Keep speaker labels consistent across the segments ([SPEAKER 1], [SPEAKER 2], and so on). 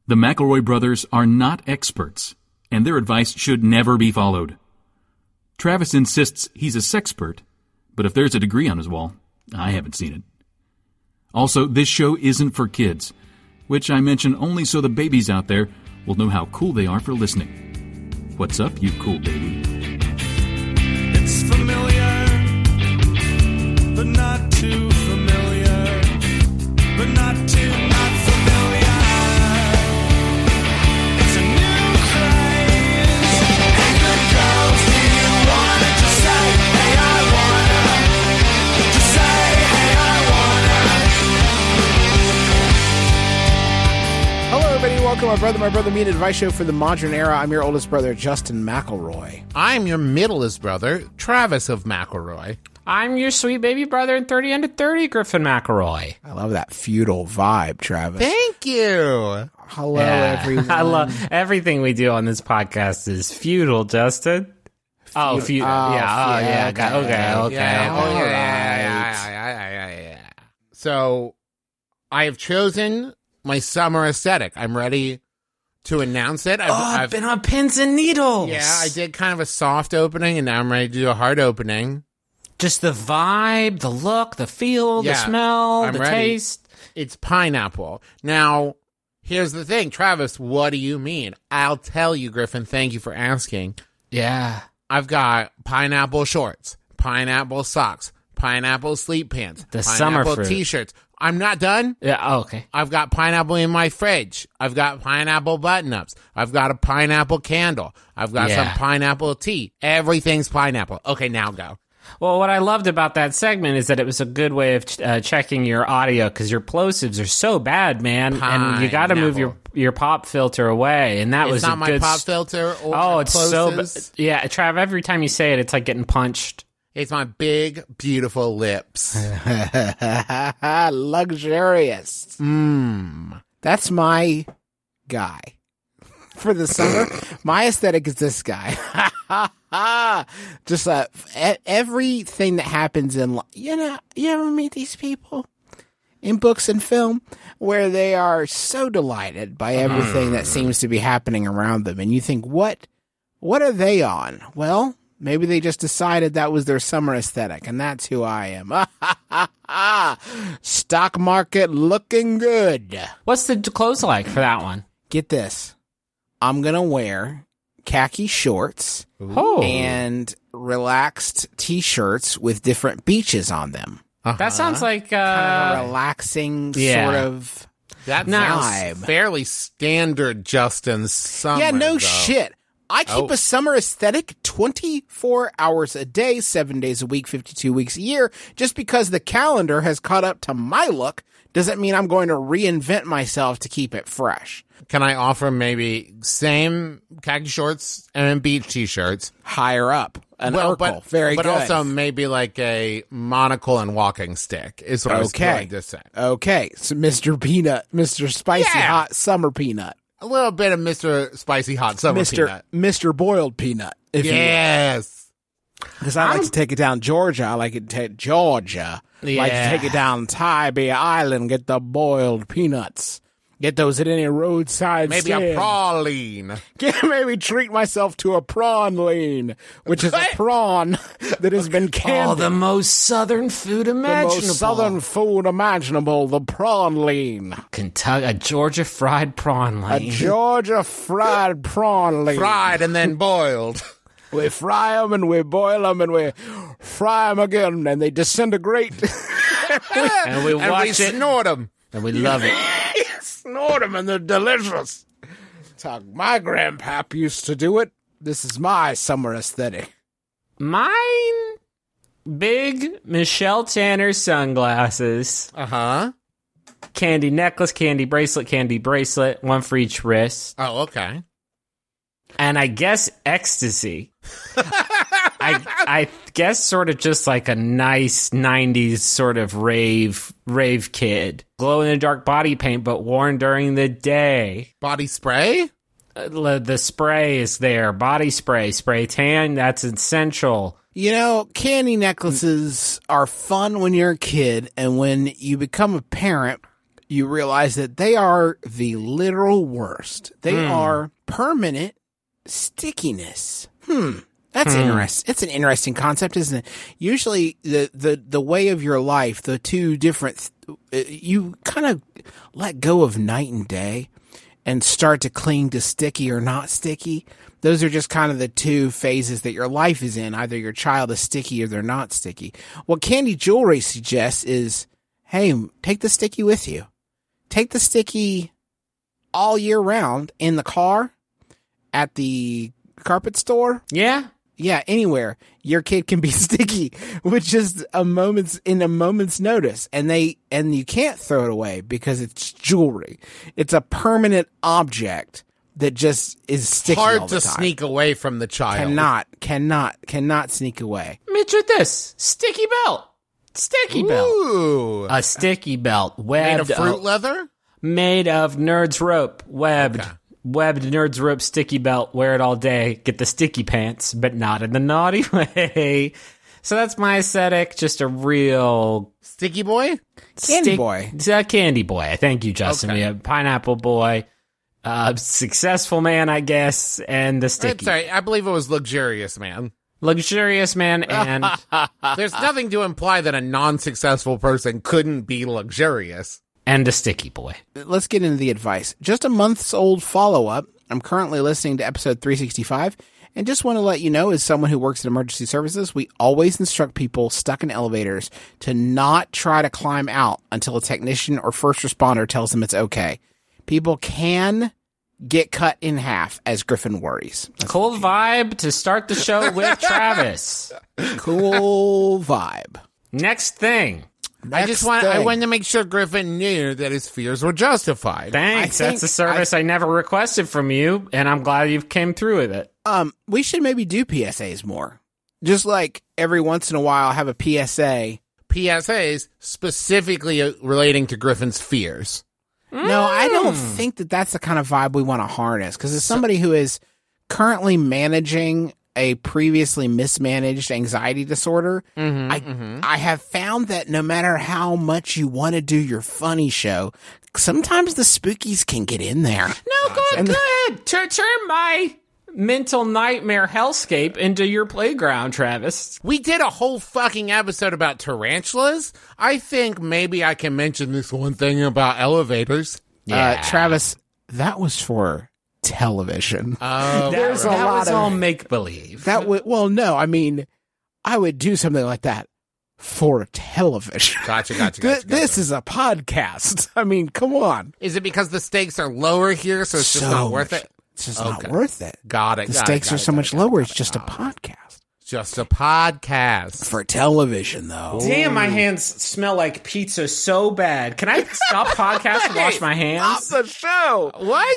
[SPEAKER 1] The McElroy brothers are not experts, and their advice should never be followed. Travis insists he's a sexpert, but if there's a degree on his wall, I haven't seen it. Also, this show isn't for kids, which I mention only so the babies out there will know how cool they are for listening. What's up, you cool baby?
[SPEAKER 2] It's familiar, but not too familiar, but not too not familiar. It's a new craze. Hey, good girls, do you wanna just say, hey, I wanna? Just say, hey, I wanna.
[SPEAKER 3] Hello, everybody. Welcome to My Brother, Me, an advice show for the modern era. I'm your oldest brother, Justin McElroy.
[SPEAKER 4] I'm your middleest brother, Travis of McElroy.
[SPEAKER 5] I'm your sweet baby brother in 30 under 30, Griffin McElroy.
[SPEAKER 3] I love that feudal vibe, Travis.
[SPEAKER 4] Thank you.
[SPEAKER 3] Hello, everyone.
[SPEAKER 5] I love everything we do on this podcast is feudal, Justin. Oh, feudal. Yeah. Okay.
[SPEAKER 4] So, I have chosen my summer aesthetic. I'm ready to announce it.
[SPEAKER 5] I've been on pins and needles.
[SPEAKER 4] Yeah, I did kind of a soft opening, and now I'm ready to do a hard opening.
[SPEAKER 5] Just the vibe, the look, the feel, the smell,
[SPEAKER 4] I'm
[SPEAKER 5] the
[SPEAKER 4] ready.
[SPEAKER 5] taste.
[SPEAKER 4] It's pineapple. Now, here's the thing. Travis, what do you mean? I'll tell you, Griffin. Thank you for asking.
[SPEAKER 5] Yeah.
[SPEAKER 4] I've got pineapple shorts, pineapple socks, pineapple sleep pants,
[SPEAKER 5] The summer
[SPEAKER 4] pineapple
[SPEAKER 5] fruit.
[SPEAKER 4] t-shirts. I'm not done.
[SPEAKER 5] Yeah, okay.
[SPEAKER 4] I've got pineapple in my fridge. I've got pineapple button-ups. I've got a pineapple candle. I've got some pineapple tea. Everything's pineapple. Okay, now go.
[SPEAKER 5] Well, what I loved about that segment is that it was a good way of checking your audio because your plosives are so bad, man, and you got to move your pop filter away. And that
[SPEAKER 4] It's
[SPEAKER 5] was
[SPEAKER 4] not
[SPEAKER 5] a
[SPEAKER 4] my
[SPEAKER 5] good
[SPEAKER 4] pop filter or
[SPEAKER 5] Oh, it's so
[SPEAKER 4] plosives.
[SPEAKER 5] yeah, Trav. Every time you say it, it's like getting punched.
[SPEAKER 4] It's my big, beautiful lips.
[SPEAKER 3] Luxurious. That's my guy. For the summer, my aesthetic is this guy. Just everything that happens in, you ever meet these people in books and film where they are so delighted by everything that seems to be happening around them, and you think, what are they on? Well, maybe they just decided that was their summer aesthetic, and that's who I am. Stock market looking good.
[SPEAKER 5] What's the clothes like for that one?
[SPEAKER 3] Get this. I'm going to wear khaki shorts and relaxed t-shirts with different beaches on them.
[SPEAKER 5] That sounds like
[SPEAKER 3] Kind of a relaxing sort of
[SPEAKER 4] That
[SPEAKER 3] vibe.
[SPEAKER 4] sounds fairly standard, Justin. Summer,
[SPEAKER 3] Yeah, no
[SPEAKER 4] though.
[SPEAKER 3] shit. I keep a summer aesthetic 24 hours a day, 7 days a week, 52 weeks a year. Just because the calendar has caught up to my look doesn't mean I'm going to reinvent myself to keep it fresh.
[SPEAKER 4] Can I offer maybe same khaki shorts and beach t-shirts?
[SPEAKER 3] Higher up. An Urkel.
[SPEAKER 4] but
[SPEAKER 3] Very
[SPEAKER 4] but
[SPEAKER 3] good.
[SPEAKER 4] also maybe like a monocle and walking stick is what I was going to say.
[SPEAKER 3] Okay. So Mr. Peanut, Mr. Spicy Hot Summer Peanut.
[SPEAKER 4] A little bit of Mr. Spicy Hot Summer Peanut.
[SPEAKER 3] Mr. Boiled Peanut. If
[SPEAKER 4] Yes.
[SPEAKER 3] Because I like to take it down Georgia. I like it to take Georgia. Like to take it down Tybee Island, get the boiled peanuts. Get those at any roadside
[SPEAKER 4] Maybe
[SPEAKER 3] stand.
[SPEAKER 4] a praline.
[SPEAKER 3] Maybe treat myself to a prawn lean, which is a prawn that has been canned.
[SPEAKER 5] Oh, the most southern food imaginable.
[SPEAKER 3] The most southern food imaginable, the prawn lean.
[SPEAKER 5] Kentucky, a Georgia fried prawn
[SPEAKER 3] A
[SPEAKER 5] lean.
[SPEAKER 3] Georgia fried prawn lean.
[SPEAKER 4] Fried and then boiled.
[SPEAKER 3] We fry them and we boil them and we fry them again and they disintegrate.
[SPEAKER 5] and we
[SPEAKER 4] And
[SPEAKER 5] watch
[SPEAKER 4] we
[SPEAKER 5] it,
[SPEAKER 4] snort them.
[SPEAKER 5] and we love it.
[SPEAKER 3] Snort them and they're delicious. That's how my grandpap used to do it. This is my summer aesthetic.
[SPEAKER 5] Mine, big Michelle Tanner sunglasses,
[SPEAKER 4] Uh-huh.
[SPEAKER 5] candy necklace, candy bracelet, one for each wrist,
[SPEAKER 4] Oh, okay.
[SPEAKER 5] and I guess ecstasy. I guess sort of just like a nice 90s sort of rave kid. Glow in the dark body paint, but worn during the day.
[SPEAKER 4] Body spray?
[SPEAKER 5] The spray is there. Body spray tan, that's essential.
[SPEAKER 3] You know, candy necklaces are fun when you're a kid, and when you become a parent, you realize that they are the literal worst. They are permanent stickiness. That's interesting. It's an interesting concept, isn't it? Usually the way of your life, the two different, you kind of let go of night and day and start to cling to sticky or not sticky. Those are just kind of the two phases that your life is in. Either your child is sticky or they're not sticky. What Candy Jewelry suggests is, hey, take the sticky with you. Take the sticky all year round in the car, at the carpet store.
[SPEAKER 5] Yeah.
[SPEAKER 3] Yeah, anywhere. Your kid can be sticky with just a moment's notice. And you can't throw it away because it's jewelry. It's a permanent object that just is sticky all
[SPEAKER 4] Hard
[SPEAKER 3] the
[SPEAKER 4] to
[SPEAKER 3] time.
[SPEAKER 4] sneak away from the child.
[SPEAKER 3] Cannot sneak away.
[SPEAKER 5] Mitch, with this sticky belt. Sticky belt.
[SPEAKER 4] Ooh.
[SPEAKER 5] A sticky belt
[SPEAKER 4] Made
[SPEAKER 5] webbed
[SPEAKER 4] of fruit leather?
[SPEAKER 5] made of Nerds rope, webbed.
[SPEAKER 4] Okay.
[SPEAKER 5] Webbed Nerds rope sticky belt. Wear it all day. Get the sticky pants, but not in the naughty way. So that's my aesthetic. Just a real
[SPEAKER 4] Sticky boy?
[SPEAKER 3] Candy boy.
[SPEAKER 5] Candy boy. Thank you, Justin.
[SPEAKER 4] Okay.
[SPEAKER 5] We have pineapple boy, successful man, I guess, and the sticky.
[SPEAKER 4] Sorry, I believe it was luxurious, man.
[SPEAKER 5] Luxurious man and
[SPEAKER 4] There's nothing to imply that a non-successful person couldn't be luxurious.
[SPEAKER 5] and a sticky boy.
[SPEAKER 3] Let's get into the advice. Just a month's old follow-up. I'm currently listening to episode 365, and just want to let you know, as someone who works in emergency services, we always instruct people stuck in elevators to not try to climb out until a technician or first responder tells them it's okay. People can get cut in half, as Griffin worries.
[SPEAKER 5] Cool vibe to start the show with Travis.
[SPEAKER 3] Cool vibe.
[SPEAKER 5] Next thing.
[SPEAKER 4] I wanted to make sure Griffin knew that his fears were justified.
[SPEAKER 5] Thanks.
[SPEAKER 3] I think
[SPEAKER 5] That's a service I never requested from you, and I'm glad you came through with it.
[SPEAKER 3] We should maybe do PSAs more. Just like every once in a while have a PSA.
[SPEAKER 4] PSAs specifically relating to Griffin's fears.
[SPEAKER 3] No, I don't think that that's the kind of vibe we want to harness. Because as somebody who is currently managing a previously mismanaged anxiety disorder, I have found that no matter how much you want to do your funny show, sometimes the spookies can get in there.
[SPEAKER 5] No, go ahead. Turn my mental nightmare hellscape into your playground, Travis.
[SPEAKER 4] We did a whole fucking episode about tarantulas. I think maybe I can mention this one thing about elevators.
[SPEAKER 3] Travis, that was for television.
[SPEAKER 5] There's
[SPEAKER 3] a lot
[SPEAKER 5] was
[SPEAKER 3] of-
[SPEAKER 5] all make-believe.
[SPEAKER 3] That would, well, no, I mean, I would do something like that for television.
[SPEAKER 4] Gotcha.
[SPEAKER 3] This is a podcast. I mean, come on.
[SPEAKER 4] Is it because the stakes are lower here, so it's just not worth it?
[SPEAKER 3] It's just not worth it.
[SPEAKER 4] Got it.
[SPEAKER 3] The stakes are so much lower. It's just a podcast.
[SPEAKER 4] Just a podcast.
[SPEAKER 3] For television, though.
[SPEAKER 5] Damn, my hands smell like pizza so bad. Can I stop podcast and wash my hands?
[SPEAKER 3] the show. What?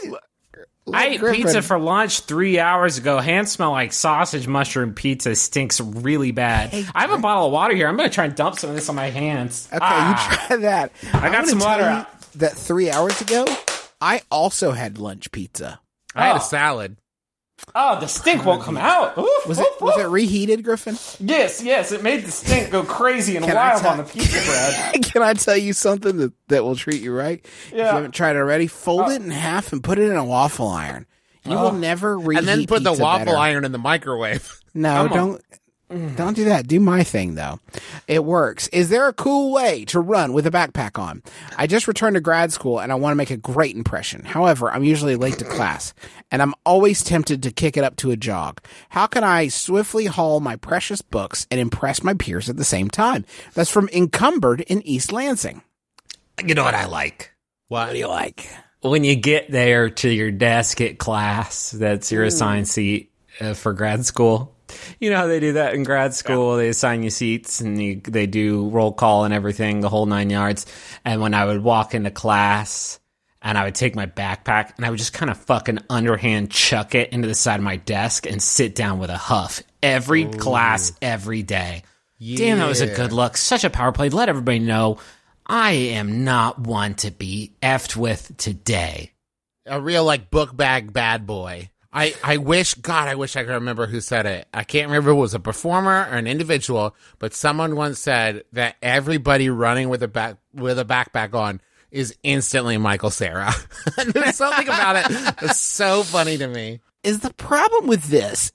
[SPEAKER 5] I ate
[SPEAKER 3] Griffin.
[SPEAKER 5] pizza for lunch 3 hours ago. Hands smell like sausage mushroom pizza. Stinks really bad. I have a bottle of water here. I'm going to try and dump some of this on my hands.
[SPEAKER 3] Okay, you try that.
[SPEAKER 5] I got some water out.
[SPEAKER 3] That 3 hours ago, I also had lunch pizza.
[SPEAKER 4] I had a salad.
[SPEAKER 5] Oh, the stink won't come out. Oof,
[SPEAKER 3] Was it reheated, Griffin?
[SPEAKER 5] Yes, it made the stink go crazy and
[SPEAKER 3] Can I
[SPEAKER 5] wild
[SPEAKER 3] tell-
[SPEAKER 5] on the pizza bread.
[SPEAKER 3] Can I tell you something that will treat you right? If you
[SPEAKER 5] Yeah.
[SPEAKER 3] haven't tried it already, fold it in half and put it in a waffle iron. You will never reheat
[SPEAKER 4] And then put the
[SPEAKER 3] pizza
[SPEAKER 4] waffle
[SPEAKER 3] better.
[SPEAKER 4] iron in the microwave.
[SPEAKER 3] No, don't do that. Do my thing, though. It works. Is there a cool way to run with a backpack on? I just returned to grad school and I want to make a great impression. However, I'm usually late to class and I'm always tempted to kick it up to a jog. How can I swiftly haul my precious books and impress my peers at the same time? That's from Encumbered in East Lansing.
[SPEAKER 5] You know what I like?
[SPEAKER 3] What do you like?
[SPEAKER 5] When you get there to your desk at class, that's your assigned seat for grad school. You know how they do that in grad school? They assign you seats and they do roll call and everything, the whole 9 yards. And when I would walk into class and I would take my backpack and I would just kind of fucking underhand chuck it into the side of my desk and sit down with a huff every class, every day. Damn, that was a good look. Such a power play. Let everybody know I am not one to be effed with today.
[SPEAKER 4] A real, book bag bad boy. I wish I could remember who said it. I can't remember if it was a performer or an individual, but someone once said that everybody running with a backpack on is instantly Michael Cera. There's something about it that's so funny to me.
[SPEAKER 3] Is the problem with this?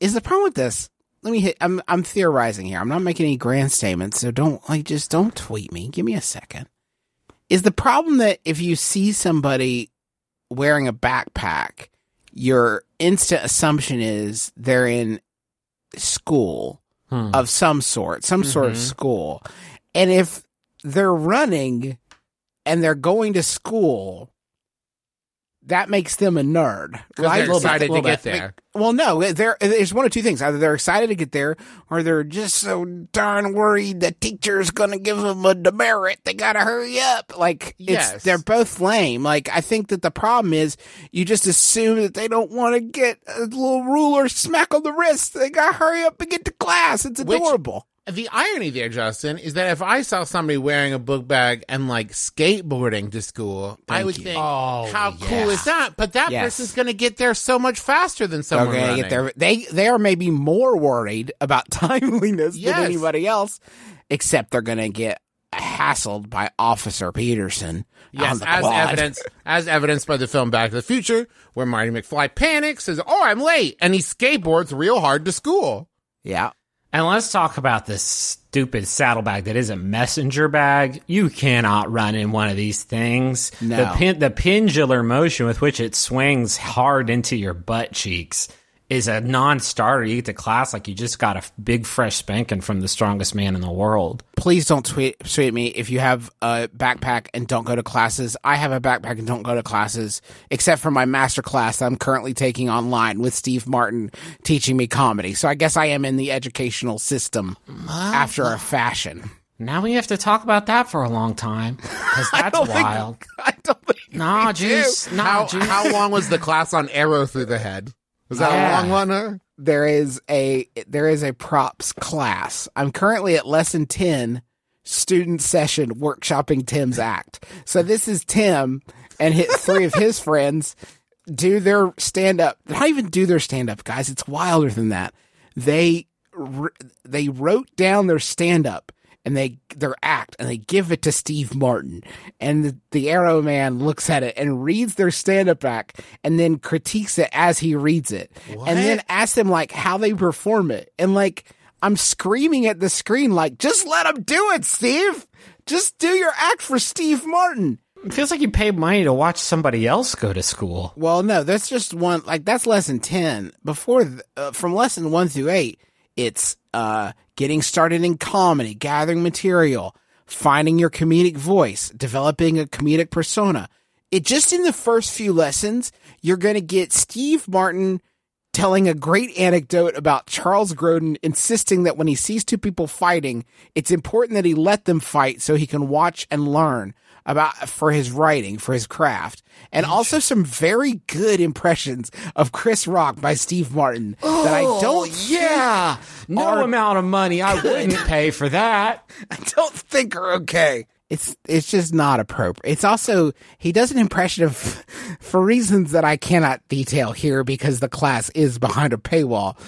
[SPEAKER 3] Let me hit. I'm theorizing here. I'm not making any grand statements, so don't tweet me. Give me a second. Is the problem that if you see somebody wearing a backpack, your instant assumption is they're in school of some sort of school, and if they're running and they're going to school, that makes them a nerd, right?
[SPEAKER 4] They're excited to get there.
[SPEAKER 3] Well, no, there's one of two things. Either they're excited to get there, or they're just so darn worried the teacher's going to give them a demerit. They got to hurry up. Like, they're both lame. Like, I think that the problem is you just assume that they don't want to get a little ruler smack on the wrist. They got to hurry up and get to class. It's adorable.
[SPEAKER 4] The irony there, Justin, is that if I saw somebody wearing a book bag and like skateboarding to school, I would think, how cool is that? But that person's going to get there so much faster than someone running.
[SPEAKER 3] Get there. They are maybe more worried about timeliness than anybody else, except they're going to get hassled by Officer Peterson.
[SPEAKER 4] Yes, as evidenced by the film Back to the Future, where Marty McFly panics, says, "Oh, I'm late," and he skateboards real hard to school.
[SPEAKER 3] Yeah.
[SPEAKER 5] And let's talk about this stupid saddlebag that is a messenger bag. You cannot run in one of these things.
[SPEAKER 3] No.
[SPEAKER 5] The pendular motion with which it swings hard into your butt cheeks is a non-starter. You get to class like you just got a big fresh spanking from the strongest man in the world.
[SPEAKER 3] Please don't tweet me if you have a backpack and don't go to classes. I have a backpack and don't go to classes, except for my master class I'm currently taking online with Steve Martin teaching me comedy. So I guess I am in the educational system after a fashion.
[SPEAKER 5] Now we have to talk about that for a long time, because that's wild.
[SPEAKER 3] I don't think
[SPEAKER 5] Nah, Juice.
[SPEAKER 4] How long was the class on Arrow Through the Head? Was that a long one? Or?
[SPEAKER 3] There is a props class. I'm currently at lesson 10, student session, workshopping Tim's act. So this is Tim and three of his friends do their stand-up. Not even do their stand-up, guys. It's wilder than that. They wrote down their stand-up and their act, and they give it to Steve Martin. And the Arrow Man looks at it and reads their stand-up act and then critiques it as he reads it.
[SPEAKER 4] What?
[SPEAKER 3] And then asks them, like, how they perform it. And, like, I'm screaming at the screen, like, just let them do it, Steve! Just do your act for Steve Martin!
[SPEAKER 5] It feels like you paid money to watch somebody else go to school.
[SPEAKER 3] Well, no, that's just one, like, that's lesson 10. Before, from lesson 1 through 8, it's, getting started in comedy, gathering material, finding your comedic voice, developing a comedic persona. Just in the first few lessons, you're going to get Steve Martin telling a great anecdote about Charles Grodin insisting that when he sees two people fighting, it's important that he let them fight so he can watch and learn for his writing, for his craft. And also some very good impressions of Chris Rock by Steve Martin that I don't
[SPEAKER 5] no amount of money I wouldn't pay for that.
[SPEAKER 3] I don't think are okay. It's just not appropriate. It's also, he does an impression of, for reasons that I cannot detail here because the class is behind a paywall.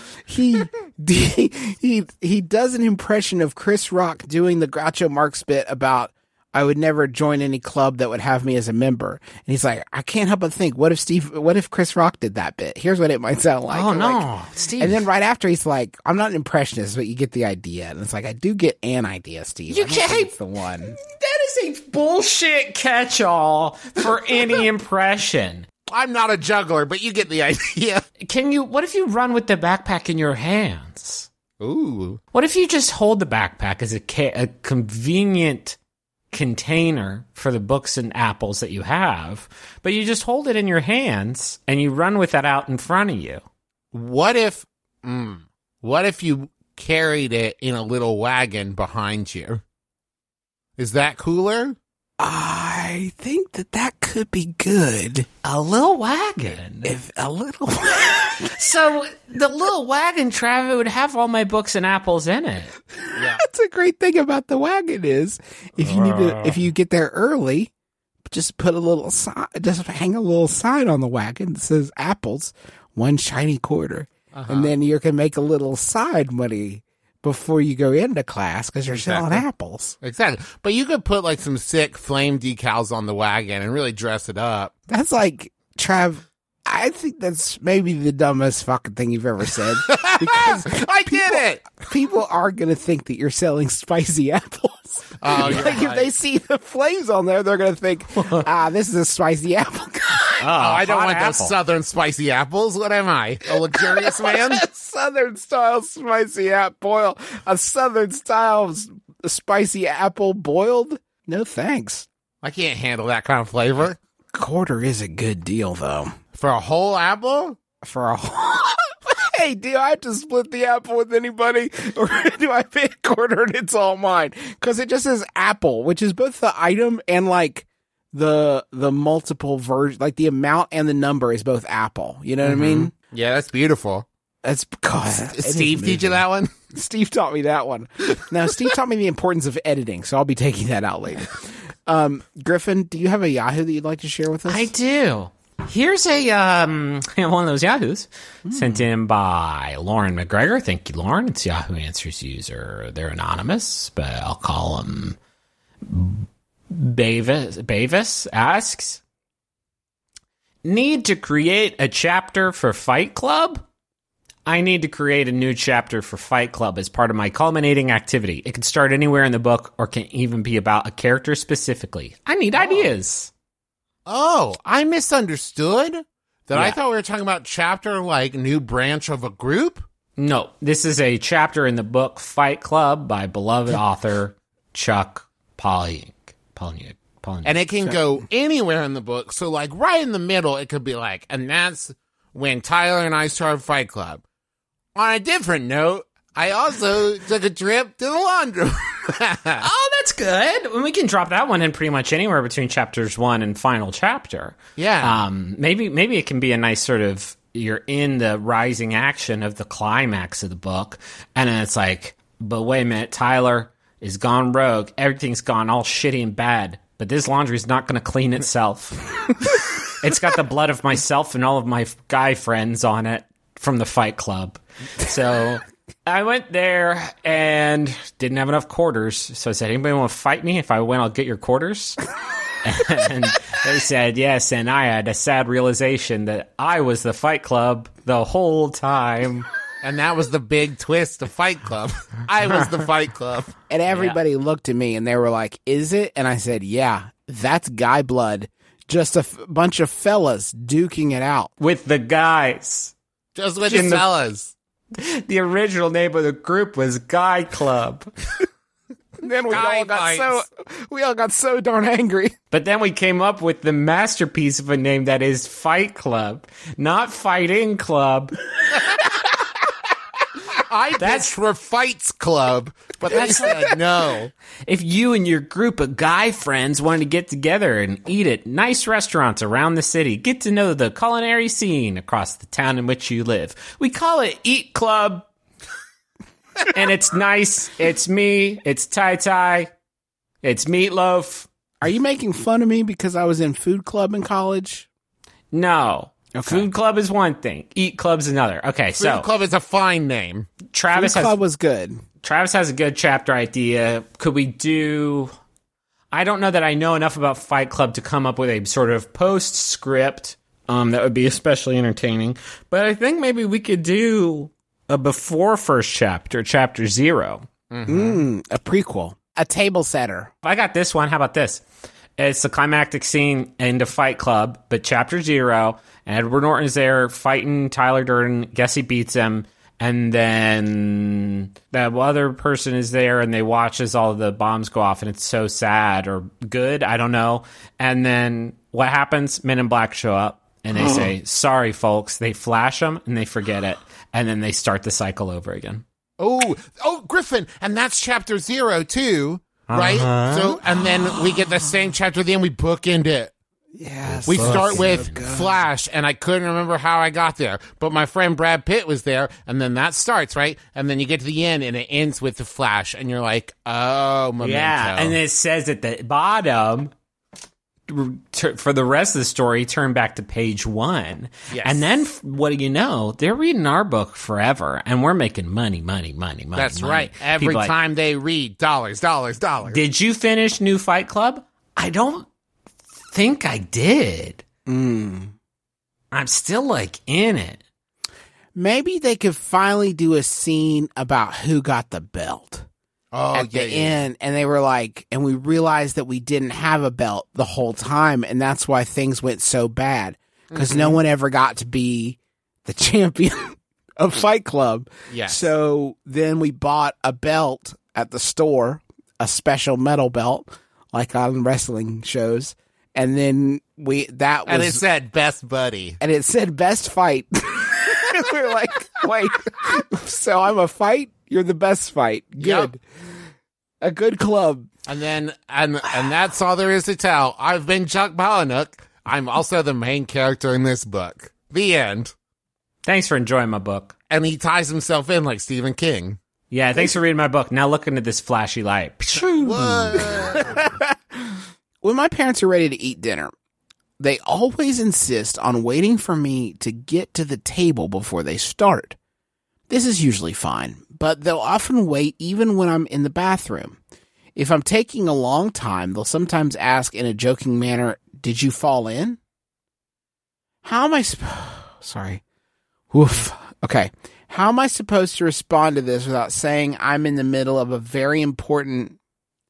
[SPEAKER 3] He does an impression of Chris Rock doing the Groucho Marx bit about, I would never join any club that would have me as a member. And he's like, I can't help but think, what if Chris Rock did that bit? Here's what it might sound like.
[SPEAKER 5] Oh,
[SPEAKER 3] and
[SPEAKER 5] no,
[SPEAKER 3] like,
[SPEAKER 5] Steve.
[SPEAKER 3] And then right after, he's like, I'm not an impressionist, but you get the idea. And it's like, I do get an idea, Steve.
[SPEAKER 5] You
[SPEAKER 3] I don't think
[SPEAKER 5] can't.
[SPEAKER 3] it's the one.
[SPEAKER 5] That is a bullshit catch-all for any impression.
[SPEAKER 4] I'm not a juggler, but you get the idea.
[SPEAKER 5] What if you run with the backpack in your hands?
[SPEAKER 4] Ooh.
[SPEAKER 5] What if you just hold the backpack as a convenient container for the books and apples that you have, but you just hold it in your hands and you run with that out in front of you?
[SPEAKER 4] What if you carried it in a little wagon behind you? Is that cooler?
[SPEAKER 3] I think that could be good.
[SPEAKER 5] A little wagon.
[SPEAKER 3] If a little.
[SPEAKER 5] So the little wagon, Travis, would have all my books and apples in it.
[SPEAKER 4] Yeah.
[SPEAKER 3] That's a great thing about the wagon is if you get there early, just put a little sign, just hang a little sign on the wagon that says apples, 1 shiny quarter. And then you can make a little side money before you go into class because you're selling apples.
[SPEAKER 4] Exactly. But you could put like some sick flame decals on the wagon and really dress it up.
[SPEAKER 3] That's like, Trav, I think that's maybe the dumbest fucking thing you've ever said. Because
[SPEAKER 4] I did it!
[SPEAKER 3] People are going to think that you're selling spicy apples.
[SPEAKER 4] Oh,
[SPEAKER 3] like if they see the flames on there, they're going to think, this is a spicy apple guy.
[SPEAKER 4] I don't want those southern spicy apples. What am I? A luxurious man?
[SPEAKER 3] Southern style spicy apple boil. A southern style spicy apple boiled? No thanks.
[SPEAKER 4] I can't handle that kind of flavor.
[SPEAKER 3] Quarter is a good deal, though.
[SPEAKER 4] For a whole apple?
[SPEAKER 3] For a whole... Hey, do I have to split the apple with anybody? Or do I pay a quarter and it's all mine? Because it just says apple, which is both the item and like the multiple version, like the amount and the number is both apple. You know what I mean?
[SPEAKER 4] Yeah, that's beautiful.
[SPEAKER 3] That's God.
[SPEAKER 4] Steve teach you that one?
[SPEAKER 3] Steve taught me that one. Now, Steve taught me the importance of editing, so I'll be taking that out later. Griffin, do you have a Yahoo that you'd like to share with us?
[SPEAKER 5] I do. Here's a one of those Yahoos sent in by Lauren McGregor. Thank you, Lauren. It's Yahoo Answers user. They're anonymous, but I'll call them Bavis asks, need to create a chapter for Fight Club? I need to create a new chapter for Fight Club as part of my culminating activity. It can start anywhere in the book or can even be about a character specifically. I need ideas.
[SPEAKER 4] Oh, I misunderstood that. Yeah. I thought we were talking about chapter, like new branch of a group.
[SPEAKER 5] No, this is a chapter in the book Fight Club by beloved author Chuck Palahniuk.
[SPEAKER 4] And it can go anywhere in the book. So like right in the middle, it could be like, and that's when Tyler and I started Fight Club. On a different note, I also took a trip to the laundry.
[SPEAKER 5] Oh, that's good. And we can drop that one in pretty much anywhere between chapters 1 and final chapter.
[SPEAKER 4] Yeah.
[SPEAKER 5] Maybe it can be a nice sort of, you're in the rising action of the climax of the book, and then it's like, but wait a minute, Tyler is gone rogue. Everything's gone all shitty and bad, but this laundry's not going to clean itself. It's got the blood of myself and all of my guy friends on it from the Fight Club. So I went there and didn't have enough quarters. So I said, anybody want to fight me? If I win, I'll get your quarters. And they said yes. And I had a sad realization that I was the Fight Club the whole time.
[SPEAKER 4] And that was the big twist of Fight Club. I was the Fight Club.
[SPEAKER 3] And everybody looked at me and they were like, is it? And I said, yeah, that's guy blood. Just a bunch of fellas duking it out.
[SPEAKER 5] With the guys.
[SPEAKER 4] Just with the fellas.
[SPEAKER 5] The original name of the group was Guy Club.
[SPEAKER 3] Then we all got so darn angry.
[SPEAKER 5] But then we came up with the masterpiece of a name that is Fight Club, not Fighting Club.
[SPEAKER 4] That's for Fights Club, but they said no.
[SPEAKER 5] If you and your group of guy friends wanted to get together and eat at nice restaurants around the city, get to know the culinary scene across the town in which you live, we call it Eat Club. And it's nice. It's me. It's Tai, it's Meatloaf.
[SPEAKER 3] Are you making fun of me because I was in food club in college?
[SPEAKER 5] No. Okay. Food Club is one thing. Eat Club's another. Okay, so
[SPEAKER 4] Food Club is a fine name.
[SPEAKER 3] Food Club was good.
[SPEAKER 5] Travis has a good chapter idea. Could we do... I don't know that I know enough about Fight Club to come up with a sort of postscript that would be especially entertaining. But I think maybe we could do a before first chapter, chapter 0.
[SPEAKER 3] Mm-hmm. A prequel. A table setter.
[SPEAKER 5] I got this one. How about this? It's the climactic scene into Fight Club, but chapter 0, and Edward Norton is there fighting Tyler Durden. Guess he beats him. And then the other person is there, and they watch as all the bombs go off, and it's so sad or good. I don't know. And then what happens? Men in Black show up, and they say, sorry, folks. They flash them, and they forget it. And then they start the cycle over again.
[SPEAKER 4] Oh, Griffin. And that's chapter 0, too. Right? So, and then we get the same chapter, then we bookend it.
[SPEAKER 3] Yes.
[SPEAKER 4] We start with Flash, and I couldn't remember how I got there, but my friend Brad Pitt was there, and then that starts, right? And then you get to the end, and it ends with the Flash, and you're like, oh, Memento.
[SPEAKER 5] Yeah, and it says at the bottom, for the rest of the story, turn back to page 1.
[SPEAKER 4] Yes.
[SPEAKER 5] And then, what do you know? They're reading our book forever, and we're making money.
[SPEAKER 4] That's
[SPEAKER 5] money.
[SPEAKER 4] right. Every
[SPEAKER 5] People
[SPEAKER 4] time they read, dollars.
[SPEAKER 5] Did you finish New Fight Club? I don't think I did. I'm still, like, in it.
[SPEAKER 3] Maybe they could finally do a scene about who got the belt. At the end, and they were like, and we realized that we didn't have a belt the whole time, and that's why things went so bad, because no one ever got to be the champion of Fight Club.
[SPEAKER 4] Yes.
[SPEAKER 3] So then we bought a belt at the store, a special metal belt, like on wrestling shows, and then
[SPEAKER 4] and it said best buddy.
[SPEAKER 3] And it said best fight. We were like, wait, so I'm a fight? You're the best fight. Good.
[SPEAKER 4] Yep.
[SPEAKER 3] A good club.
[SPEAKER 4] And then, and that's all there is to tell. I've been Chuck Palahniuk. I'm also the main character in this book. The end.
[SPEAKER 5] Thanks for enjoying my book.
[SPEAKER 4] And he ties himself in like Stephen King.
[SPEAKER 5] Yeah, thanks for reading my book. Now look into this flashy light.
[SPEAKER 3] When my parents are ready to eat dinner, they always insist on waiting for me to get to the table before they start. This is usually fine, but they'll often wait even when I'm in the bathroom. If I'm taking a long time, they'll sometimes ask in a joking manner, "Did you fall in?" How am I sorry. Woof. Okay. How am I supposed to respond to this without saying I'm in the middle of a very important,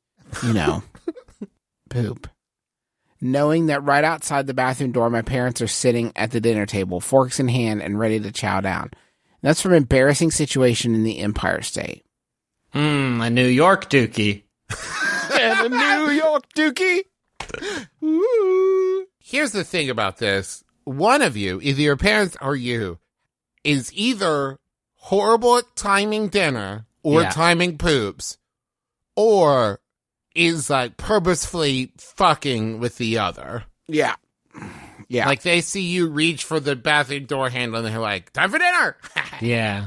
[SPEAKER 3] poop? Knowing that right outside the bathroom door, my parents are sitting at the dinner table, forks in hand and ready to chow down. That's from Embarrassing Situation in the Empire State.
[SPEAKER 5] A New York dookie.
[SPEAKER 3] And a New York dookie. Ooh.
[SPEAKER 4] Here's the thing about this. One of you, either your parents or you, is either horrible at timing dinner or timing poops, or is like purposefully fucking with the other.
[SPEAKER 3] Yeah. Yeah.
[SPEAKER 4] Like they see you reach for the bathroom door handle and they're like, time for dinner.
[SPEAKER 5] Yeah.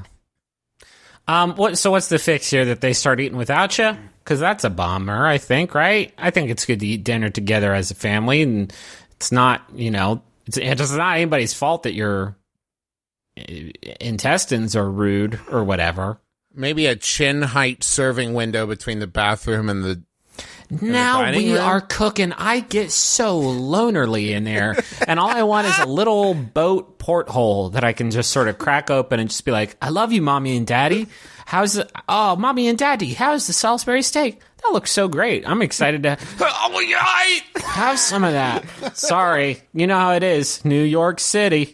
[SPEAKER 5] So what's the fix here, that they start eating without you? Because that's a bummer, I think, right? I think it's good to eat dinner together as a family, and it's not, it's not anybody's fault that your intestines are rude or whatever.
[SPEAKER 4] Maybe a chin height serving window between the bathroom and the
[SPEAKER 5] Now we are cooking. I get so lonerly in there, and all I want is a little boat porthole that I can just sort of crack open and just be like, "I love you, Mommy and Daddy. Mommy and Daddy, how's the Salisbury steak? That looks so great. I'm excited to have some of that." Sorry, you know how it is, New York City.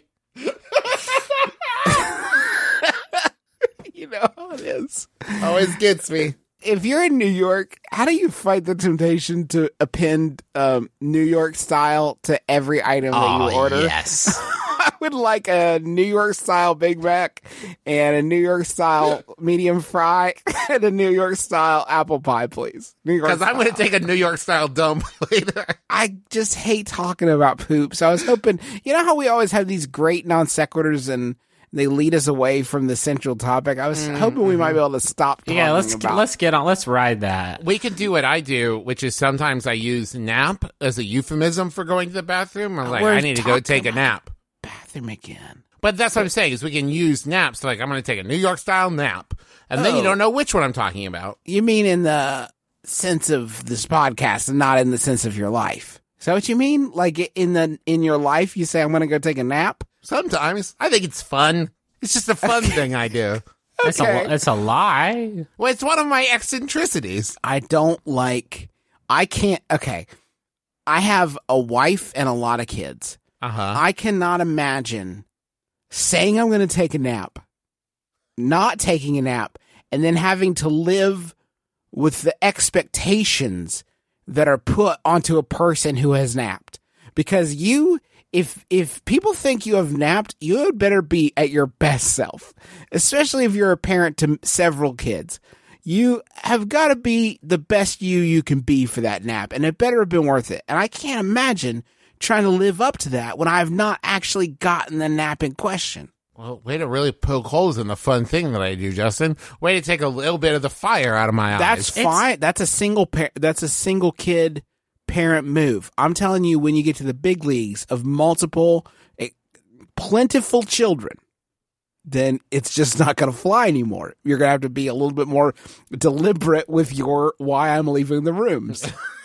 [SPEAKER 3] You know how it is.
[SPEAKER 4] Always gets me.
[SPEAKER 3] If you're in New York, how do you fight the temptation to append New York style to every item that you order?
[SPEAKER 5] Yes.
[SPEAKER 3] I would like a New York style Big Mac and a New York style medium fry and a New York style apple pie, please.
[SPEAKER 4] Because I'm going to take a New York style dome later.
[SPEAKER 3] I just hate talking about poop. So I was hoping, you know how we always have these great non sequiturs and they lead us away from the central topic. I was hoping we might be able to stop talking
[SPEAKER 5] let's ride that.
[SPEAKER 4] We could do what I do, which is sometimes I use nap as a euphemism for going to the bathroom. I'm like, I need to go take a nap.
[SPEAKER 3] Bathroom again.
[SPEAKER 4] But that's what I'm saying, is we can use naps. Like, I'm going to take a New York style nap. And then you don't know which one I'm talking about.
[SPEAKER 3] You mean in the sense of this podcast and not in the sense of your life? Is that what you mean? Like in your life, you say, I'm going to go take a nap?
[SPEAKER 4] Sometimes. I think it's fun. It's just a fun thing I do.
[SPEAKER 5] It's a lie.
[SPEAKER 4] Well, it's one of my eccentricities.
[SPEAKER 3] I have a wife and a lot of kids. I cannot imagine saying I'm going to take a nap, not taking a nap, and then having to live with the expectations that are put onto a person who has napped. Because if people think you have napped, you had better be at your best self, especially if you're a parent to several kids. You have got to be the best you can be for that nap, and it better have been worth it. And I can't imagine trying to live up to that when I've not actually gotten the nap in question.
[SPEAKER 4] Well, way to really poke holes in the fun thing that I do, Justin. Way to take a little bit of the fire out of my eyes.
[SPEAKER 3] That's fine. That's a single kid parent move. I'm telling you, when you get to the big leagues of multiple, plentiful children, then it's just not going to fly anymore. You're going to have to be a little bit more deliberate with your why I'm leaving the rooms.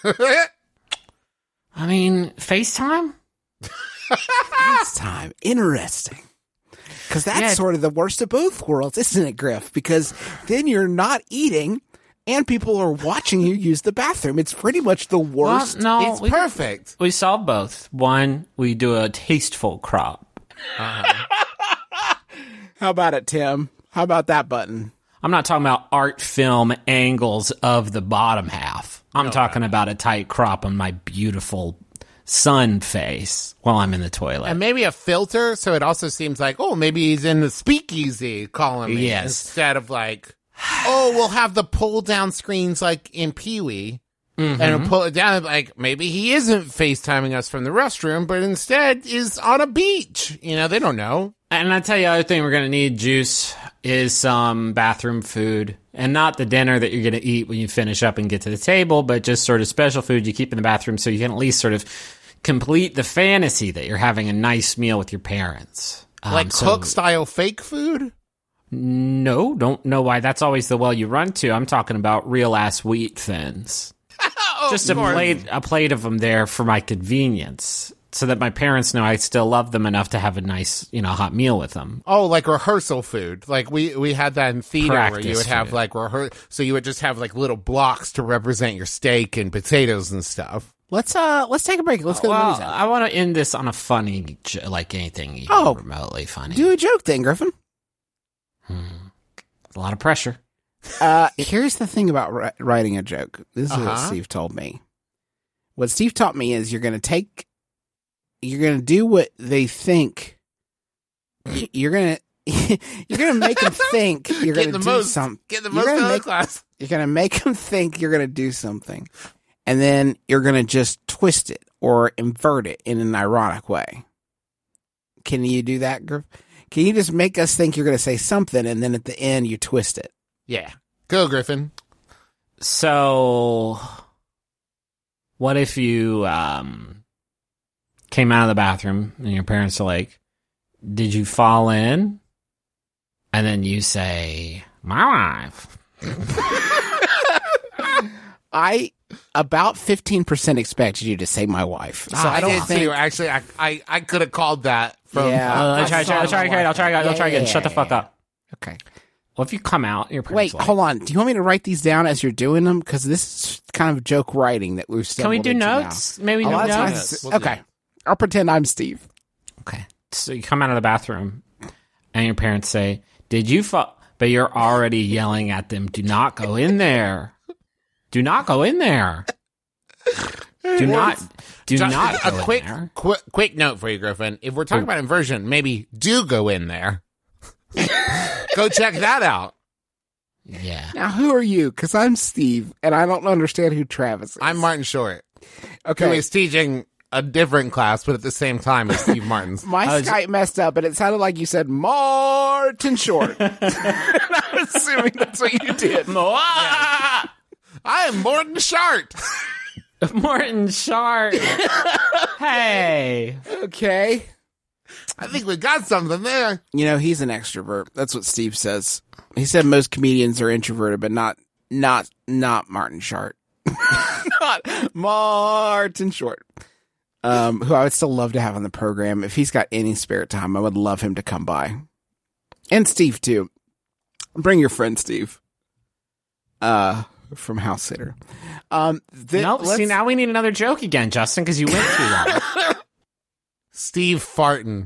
[SPEAKER 5] I mean, FaceTime?
[SPEAKER 3] FaceTime. Interesting. Because that's sort of the worst of both worlds, isn't it, Griff? Because then you're not eating and people are watching you use the bathroom. It's pretty much the worst.
[SPEAKER 5] Well, no,
[SPEAKER 4] It's perfect.
[SPEAKER 5] We solve both. One, we do a tasteful crop.
[SPEAKER 3] How about it, Tim? How about that button?
[SPEAKER 5] I'm not talking about art film angles of the bottom half. I'm talking about a tight crop on my beautiful sun face while I'm in the toilet.
[SPEAKER 4] And maybe a filter, so it also seems like, oh, maybe he's in the speakeasy calling me.
[SPEAKER 5] Yes.
[SPEAKER 4] Instead of like, oh, we'll have the pull-down screens like in Pee-wee. And we'll pull it down, like, maybe he isn't FaceTiming us from the restroom, but instead is on a beach. You know, they don't know.
[SPEAKER 5] And I tell you, the other thing we're going to need, Juice, is some bathroom food. And not the dinner that you're going to eat when you finish up and get to the table, but just sort of special food you keep in the bathroom so you can at least sort of complete the fantasy that you're having a nice meal with your parents.
[SPEAKER 4] Like cook-style fake food?
[SPEAKER 5] No, don't know why that's always the well you run to. I'm talking about real-ass wheat thins. Just a plate of them there for my convenience, so that my parents know I still love them enough to have a nice, hot meal with them.
[SPEAKER 4] Oh, like rehearsal food. Like we had that in theater where you would have
[SPEAKER 5] food.
[SPEAKER 4] like so you would just have like little blocks to represent your steak and potatoes and stuff.
[SPEAKER 3] Let's take a break. Let's go to the news.
[SPEAKER 5] I want to end this on a funny, like anything even remotely funny.
[SPEAKER 3] Do a joke then, Griffin.
[SPEAKER 5] A lot of pressure.
[SPEAKER 3] Here's the thing about writing a joke. This is what Steve told me. What Steve taught me is you're going to do what they think. You're going to make them think you're going to do something.
[SPEAKER 4] Get the most out of the class.
[SPEAKER 3] You're going to make them think you're going to do something. And then you're going to just twist it or invert it in an ironic way. Can you do that, Griff? Can you just make us think you're going to say something and then at the end you twist it?
[SPEAKER 4] Yeah. Go, Griffin.
[SPEAKER 5] So, what if you came out of the bathroom and your parents are like, did you fall in? And then you say, my wife.
[SPEAKER 3] I about 15% expected you to say my wife. So I don't think...
[SPEAKER 4] Too. Actually, I could have called that from...
[SPEAKER 3] Yeah.
[SPEAKER 5] I'll try again. Shut the fuck up.
[SPEAKER 3] Okay.
[SPEAKER 5] Well, if you come out, your parents
[SPEAKER 3] Wait, hold on. Do you want me to write these down as you're doing them? Because this is kind of joke writing that we've
[SPEAKER 5] Can we do notes?
[SPEAKER 3] Now.
[SPEAKER 5] Maybe
[SPEAKER 3] Oh,
[SPEAKER 5] notes?
[SPEAKER 3] Okay. I'll pretend I'm Steve.
[SPEAKER 5] Okay. So you come out of the bathroom, and your parents say, did you fall? But you're already yelling at them, do not go in there. Do not go in there. Do not go in there.
[SPEAKER 4] Quick note for you, Griffin. If we're talking about inversion, maybe do go in there. Go check that out.
[SPEAKER 5] Yeah.
[SPEAKER 3] Now, who are you? Because I'm Steve, and I don't understand who Travis is.
[SPEAKER 4] I'm Martin Short.
[SPEAKER 3] Okay.
[SPEAKER 4] Who is teaching a different class, but at the same time as Steve Martin's.
[SPEAKER 3] My Skype messed up, and it sounded like you said Martin Short. I'm assuming that's what you did.
[SPEAKER 4] I am Morton Short.
[SPEAKER 5] Martin Short. Hey.
[SPEAKER 3] Okay.
[SPEAKER 4] I think we got something there.
[SPEAKER 3] You know, he's an extrovert. That's what Steve says. He said most comedians are introverted, but not Martin Short. Not Martin Short. Who I would still love to have on the program. If he's got any spare time, I would love him to come by. And Steve, too. Bring your friend, Steve. From House Sitter.
[SPEAKER 5] See, now we need another joke again, Justin, because you went too long.
[SPEAKER 4] Steve Fartin.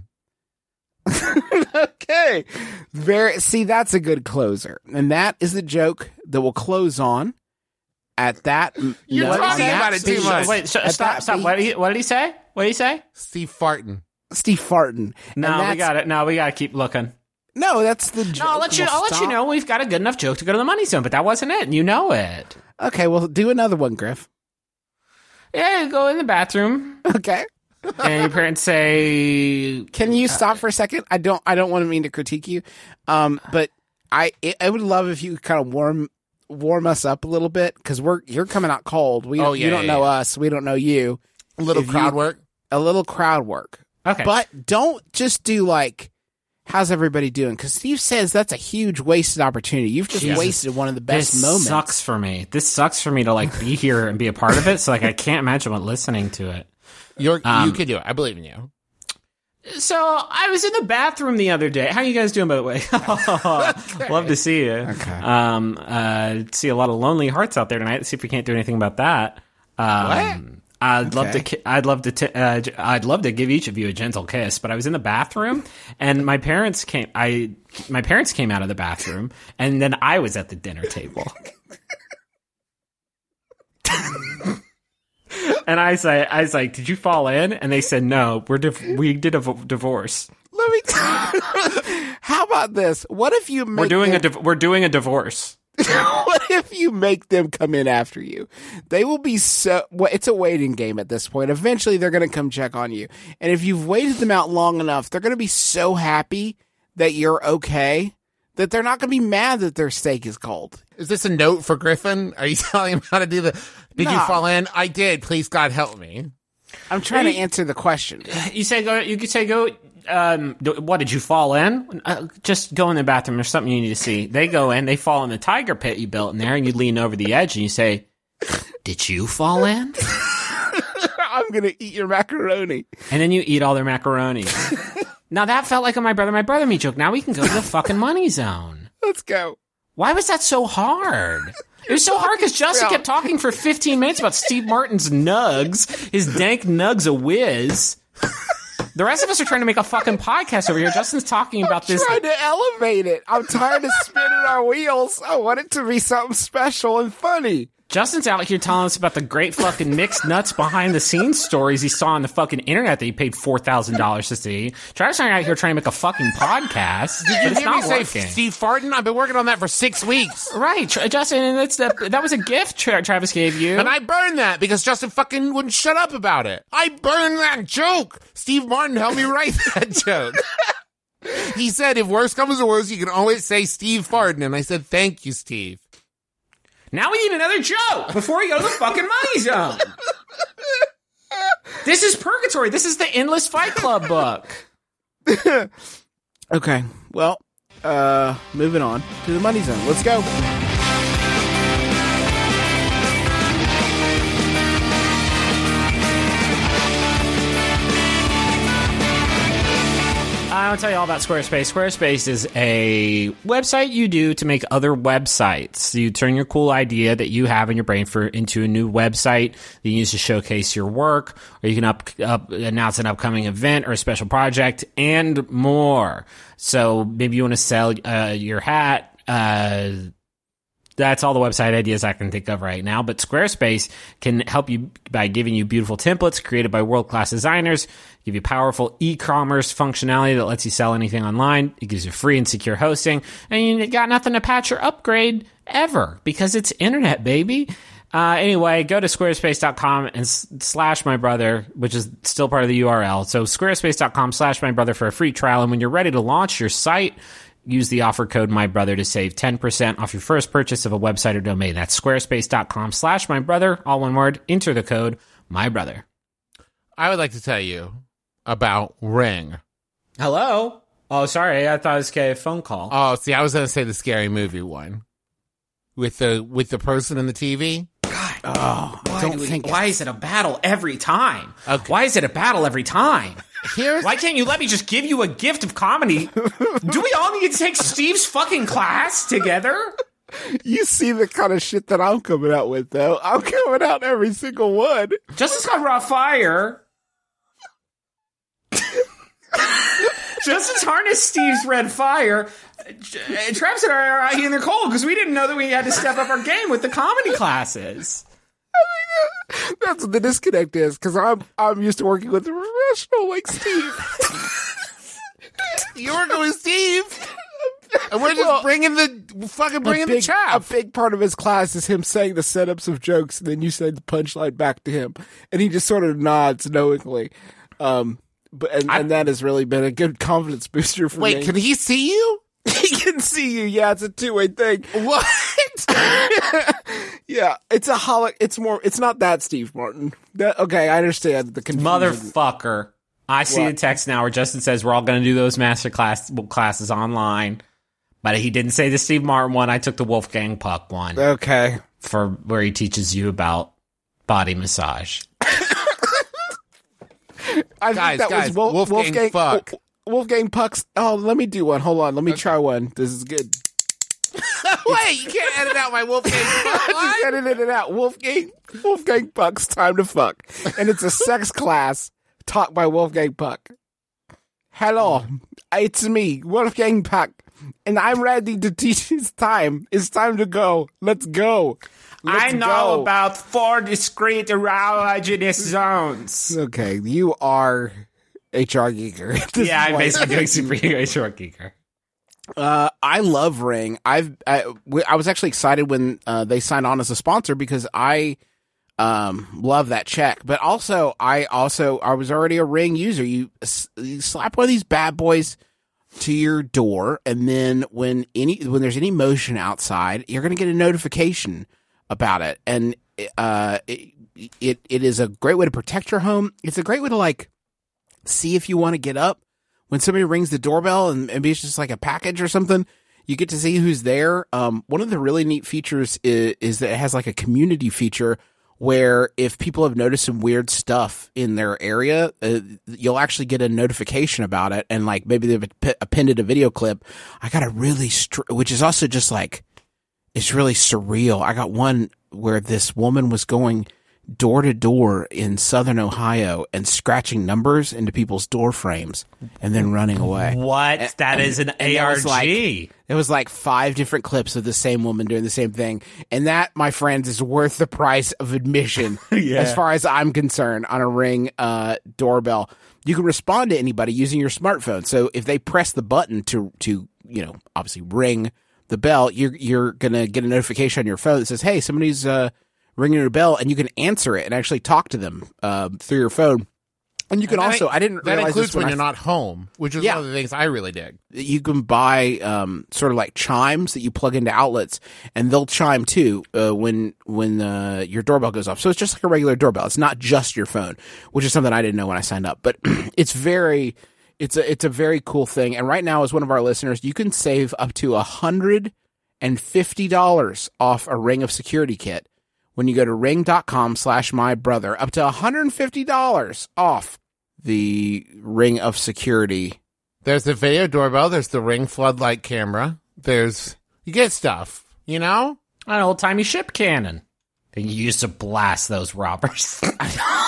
[SPEAKER 3] Okay. See, that's a good closer. And that is the joke that will close on at that.
[SPEAKER 4] You're talking about it too much.
[SPEAKER 5] Wait, stop. What did he say? What did he say?
[SPEAKER 4] Steve Fartin.
[SPEAKER 3] Steve Fartin.
[SPEAKER 5] No, we got it. No, we got to keep looking.
[SPEAKER 3] No, that's the joke.
[SPEAKER 5] No, I'll let you know we've got a good enough joke to go to the money zone, but that wasn't it, and you know it.
[SPEAKER 3] Okay, well, do another one, Griff.
[SPEAKER 5] Yeah, go in the bathroom.
[SPEAKER 3] Okay.
[SPEAKER 5] And your parents say,
[SPEAKER 3] "Can you stop for a second? I don't want to mean to critique you, but I would love if you kind of warm us up a little bit? Because you're coming out cold. You don't know us. We don't know you.
[SPEAKER 4] A little crowd work.
[SPEAKER 3] A little crowd work.
[SPEAKER 5] Okay.
[SPEAKER 3] But don't just do like, how's everybody doing? Because Steve says that's a huge wasted opportunity. You've just wasted one of the best moments.
[SPEAKER 5] This sucks for me. This sucks for me to like be here and be a part of it. So like I can't imagine what listening to it.
[SPEAKER 4] You could do it. I believe in you.
[SPEAKER 5] So I was in the bathroom the other day. How are you guys doing, by the way? Love to see you.
[SPEAKER 3] Okay.
[SPEAKER 5] See a lot of lonely hearts out there tonight. Let's see if we can't do anything about that.
[SPEAKER 3] What?
[SPEAKER 5] I'd love to give each of you a gentle kiss, but I was in the bathroom and my parents came out of the bathroom and then I was at the dinner table. And I was like, did you fall in? And they said, no, we did a divorce.
[SPEAKER 3] Let me tell you. How about this? What if you make
[SPEAKER 5] we're doing a divorce.
[SPEAKER 3] What if you make them come in after you? They will be it's a waiting game at this point. Eventually they're going to come check on you. And if you've waited them out long enough, they're going to be so happy that you're okay that they're not going to be mad that their steak is cold.
[SPEAKER 4] Is this a note for Griffin? Are you telling him how to do did you fall in? I did. Please God help me.
[SPEAKER 3] I'm trying to answer the question.
[SPEAKER 5] You could say go, what, did you fall in? Just go in the bathroom. There's something you need to see. They go in, they fall in the tiger pit you built in there, and you lean over the edge and you say, did you fall in?
[SPEAKER 3] I'm going to eat your macaroni.
[SPEAKER 5] And then you eat all their macaroni. Now that felt like a My Brother Me joke. Now we can go to the fucking money zone.
[SPEAKER 3] Let's go.
[SPEAKER 5] Why was that so hard? It was so hard because Justin kept talking for 15 minutes about Steve Martin's nugs, his dank nugs a whiz. The rest of us are trying to make a fucking podcast over here. Justin's talking about this.
[SPEAKER 3] I'm trying to elevate it. I'm tired of spinning our wheels. I want it to be something special and funny.
[SPEAKER 5] Justin's out here telling us about the great fucking mixed nuts behind the scenes stories he saw on the fucking internet that he paid $4,000 to see. Travis and I are out here trying to make a fucking podcast.
[SPEAKER 4] Did you hear me say Steve Farden? I've been working on that for 6 weeks.
[SPEAKER 5] Right, Justin, and that was a gift Travis gave you.
[SPEAKER 4] And I burned that because Justin fucking wouldn't shut up about it. I burned that joke. Steve Martin helped me write that joke. He said, if worse comes to worse, you can always say Steve Farden. And I said, thank you, Steve.
[SPEAKER 5] Now we need another joke before we go to the fucking money zone. This is purgatory. This is the Endless Fight Club book.
[SPEAKER 3] Okay, well, moving on to the money zone. Let's go.
[SPEAKER 5] I want to tell you all about Squarespace. Squarespace is a website you do to make other websites. You turn your cool idea that you have in your brain into a new website that you use to showcase your work, or you can announce an upcoming event or a special project, and more. So maybe you want to sell your hat. That's all the website ideas I can think of right now. But Squarespace can help you by giving you beautiful templates created by world-class designers, give you powerful e-commerce functionality that lets you sell anything online. It gives you free and secure hosting, and you got nothing to patch or upgrade ever because it's internet, baby. Anyway, go to squarespace.com and /mybrother, which is still part of the URL. So squarespace.com /mybrother for a free trial. And when you're ready to launch your site, use the offer code MyBrother to save 10% off your first purchase of a website or domain. That's squarespace.com /mybrother, all one word. Enter the code MyBrother.
[SPEAKER 4] I would like to tell you about Ring.
[SPEAKER 5] Hello? Oh, sorry. I thought it was a phone call.
[SPEAKER 4] Oh, see, I was going to say the Scary Movie one. With the person in the TV.
[SPEAKER 5] God.
[SPEAKER 3] Oh,
[SPEAKER 5] Why is it a battle every time?
[SPEAKER 3] Okay.
[SPEAKER 5] Why is it a battle every time?
[SPEAKER 4] Here's
[SPEAKER 5] Why can't you let me just give you a gift of comedy? Do we all need to take Steve's fucking class together?
[SPEAKER 3] You see the kind of shit that I'm coming out with, though. I'm coming out every single one.
[SPEAKER 5] Justin's got raw fire. Justin's harnessed Steve's red fire. Travis and I are out here in the cold because we didn't know that we had to step up our game with the comedy classes.
[SPEAKER 3] That's what the disconnect is, because I'm used to working with a professional like Steve.
[SPEAKER 4] You're working with Steve, and we're just bringing the chaff.
[SPEAKER 3] A big part of his class is him saying the setups of jokes, and then you say the punchline back to him, and he just sort of nods knowingly. And that has really been a good confidence booster for me.
[SPEAKER 4] Wait, can he see you?
[SPEAKER 3] He can see you. Yeah, it's a two-way thing.
[SPEAKER 4] What?
[SPEAKER 3] Yeah, it's a it's not that Steve Martin. Okay, I understand the confusion.
[SPEAKER 5] Motherfucker. I see the text now where Justin says we're all going to do those master classes online. But he didn't say the Steve Martin one. I took the Wolfgang Puck one.
[SPEAKER 3] Okay.
[SPEAKER 5] For where he teaches you about body massage.
[SPEAKER 3] I think that was Wolfgang Puck. Wolfgang Puck's. Oh, let me do one. Hold on. Let me try one. This is good.
[SPEAKER 4] Wait, you can't edit out my Wolfgang Puck line?
[SPEAKER 3] I edited it out. Wolfgang Puck's Time to Fuck. And it's a sex class taught by Wolfgang Puck. Hello, it's me, Wolfgang Puck, and I'm ready to teach it's time. It's time to go. Let's go.
[SPEAKER 5] I know about 4 discrete erogenous zones.
[SPEAKER 3] Okay, you are HR Geeker.
[SPEAKER 5] Yeah, I'm basically doing superhero HR Geeker.
[SPEAKER 3] I love Ring. I was actually excited when they signed on as a sponsor because I love that check. But also I was already a Ring user. You slap one of these bad boys to your door, and then when there's any motion outside, you're going to get a notification about it. And it is a great way to protect your home. It's a great way to like see if you want to get up. When somebody rings the doorbell and maybe it's just like a package or something, you get to see who's there. One of the really neat features is that it has like a community feature where if people have noticed some weird stuff in their area, you'll actually get a notification about it. And like maybe they've appended a video clip. I got a really, which is also just like, it's really surreal. I got one where this woman was going door to door in southern Ohio and scratching numbers into people's door frames and then running away.
[SPEAKER 5] What? That is an ARG.
[SPEAKER 3] It was like 5 different clips of the same woman doing the same thing. And that, my friends, is worth the price of admission as far as I'm concerned on a Ring doorbell. You can respond to anybody using your smartphone. So if they press the button to obviously ring the bell, you're going to get a notification on your phone that says, hey, somebody's ringing your bell, and you can answer it and actually talk to them through your phone. And you can also, I didn't realize
[SPEAKER 4] includes
[SPEAKER 3] this
[SPEAKER 4] when you're not home, which is one of the things I really dig.
[SPEAKER 3] You can buy sort of like chimes that you plug into outlets, and they'll chime too when your doorbell goes off. So it's just like a regular doorbell. It's not just your phone, which is something I didn't know when I signed up. But it's a very cool thing. And right now, as one of our listeners, you can save up to $150 off a Ring of Security kit when you go to ring.com/mybrother, up to $150 off the Ring of Security.
[SPEAKER 4] There's the video doorbell. There's the Ring floodlight camera. You get stuff, you know?
[SPEAKER 5] An old-timey ship cannon that you used to blast those robbers.
[SPEAKER 3] You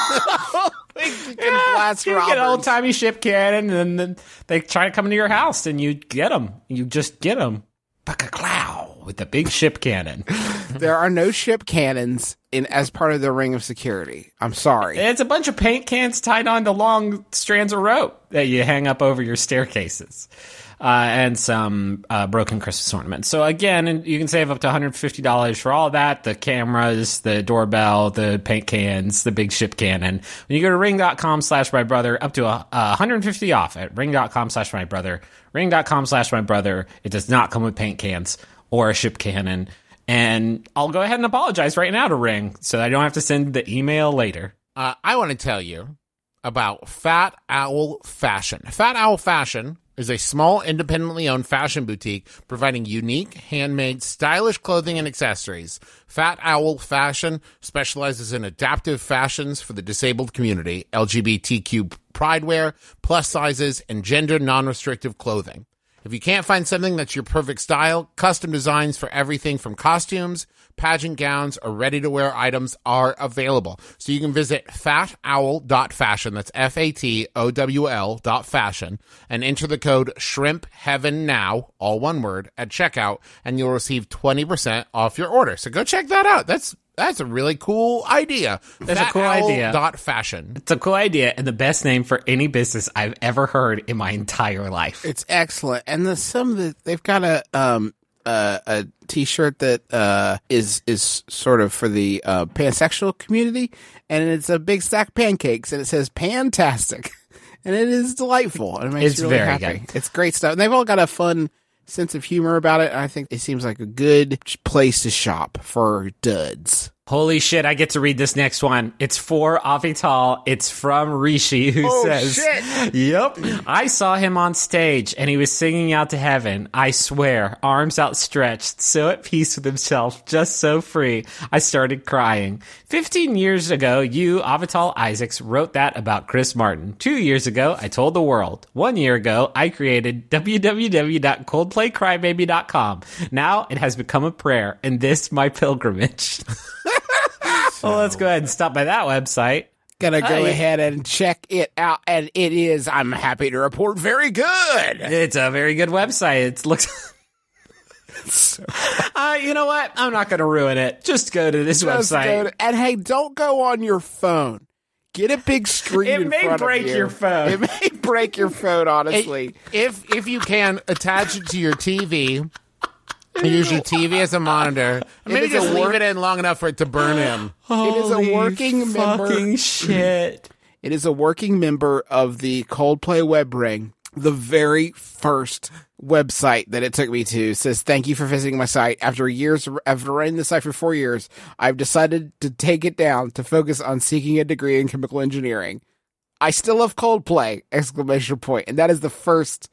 [SPEAKER 3] blast
[SPEAKER 5] you
[SPEAKER 3] robbers.
[SPEAKER 5] Get an old-timey ship cannon, and then they try to come into your house, and you get them. You just get them. Buck-a-clow with the big ship cannon.
[SPEAKER 3] There are no ship cannons as part of the Ring of Security. I'm sorry.
[SPEAKER 5] It's a bunch of paint cans tied onto long strands of rope that you hang up over your staircases. And some broken Christmas ornaments. So again, you can save up to $150 for all of that. The cameras, the doorbell, the paint cans, the big ship cannon. When you go to ring.com/mybrother, up to $150 off at ring.com/mybrother. Ring.com/mybrother. It does not come with paint cans or a ship cannon. And I'll go ahead and apologize right now to Ring so I don't have to send the email later.
[SPEAKER 4] I want to tell you about Fat Owl Fashion. Fat Owl Fashion is a small, independently owned fashion boutique providing unique, handmade, stylish clothing and accessories. Fat Owl Fashion specializes in adaptive fashions for the disabled community, LGBTQ pride wear, plus sizes, and gender non-restrictive clothing. If you can't find something that's your perfect style, custom designs for everything from costumes, pageant gowns, or ready-to-wear items are available. So you can visit fatowl.fashion, that's FATOWL.fashion, and enter the code SHRIMPHEAVENNOW, all one word, at checkout, and you'll receive 20% off your order. So go check that out. That's a really cool idea.
[SPEAKER 5] That's a cool idea.
[SPEAKER 4] Fashion.
[SPEAKER 5] It's a cool idea and the best name for any business I've ever heard in my entire life.
[SPEAKER 3] It's excellent. And they've got a t-shirt that is sort of for the pansexual community, and it's a big stack of pancakes, and it says "Pantastic," and it is delightful. And it makes you really
[SPEAKER 5] very
[SPEAKER 3] happy.
[SPEAKER 5] good.
[SPEAKER 3] It's great stuff. And they've all got a fun sense of humor about it. I think it seems like a good place to shop for duds.
[SPEAKER 5] Holy shit, I get to read this next one. It's for Avital. It's from Rishi, who says,
[SPEAKER 3] shit.
[SPEAKER 5] Yep, I saw him on stage and he was singing out to heaven. I swear, arms outstretched, so at peace with himself, just so free. I started crying. 15 years ago, you, Avital Isaacs, wrote that about Chris Martin. 2 years ago, I told the world. 1 year ago, I created www.coldplaycrybaby.com. Now it has become a prayer, and this my pilgrimage. Well, let's go ahead and stop by that website.
[SPEAKER 3] Gonna go ahead and check it out, and it is, I'm happy to report, very good.
[SPEAKER 5] It's a very good website. It looks... you know what? I'm not going to ruin it. Just go to this website.
[SPEAKER 3] And hey, don't go on your phone. Get a big screen
[SPEAKER 5] It
[SPEAKER 3] in
[SPEAKER 5] may
[SPEAKER 3] front
[SPEAKER 5] break
[SPEAKER 3] of you.
[SPEAKER 5] your phone.
[SPEAKER 3] It may break your phone, honestly.
[SPEAKER 4] If you can, attach it to your TV. Use your TV as a monitor. Maybe just leave it in long enough for it to burn in.
[SPEAKER 3] It is a working member.
[SPEAKER 5] Shit.
[SPEAKER 3] It is a working member of the Coldplay web ring. The very first website that it took me to says, "Thank you for visiting my site. After running the site for 4 years, I've decided to take it down to focus on seeking a degree in chemical engineering. I still love Coldplay!" ! And that is the first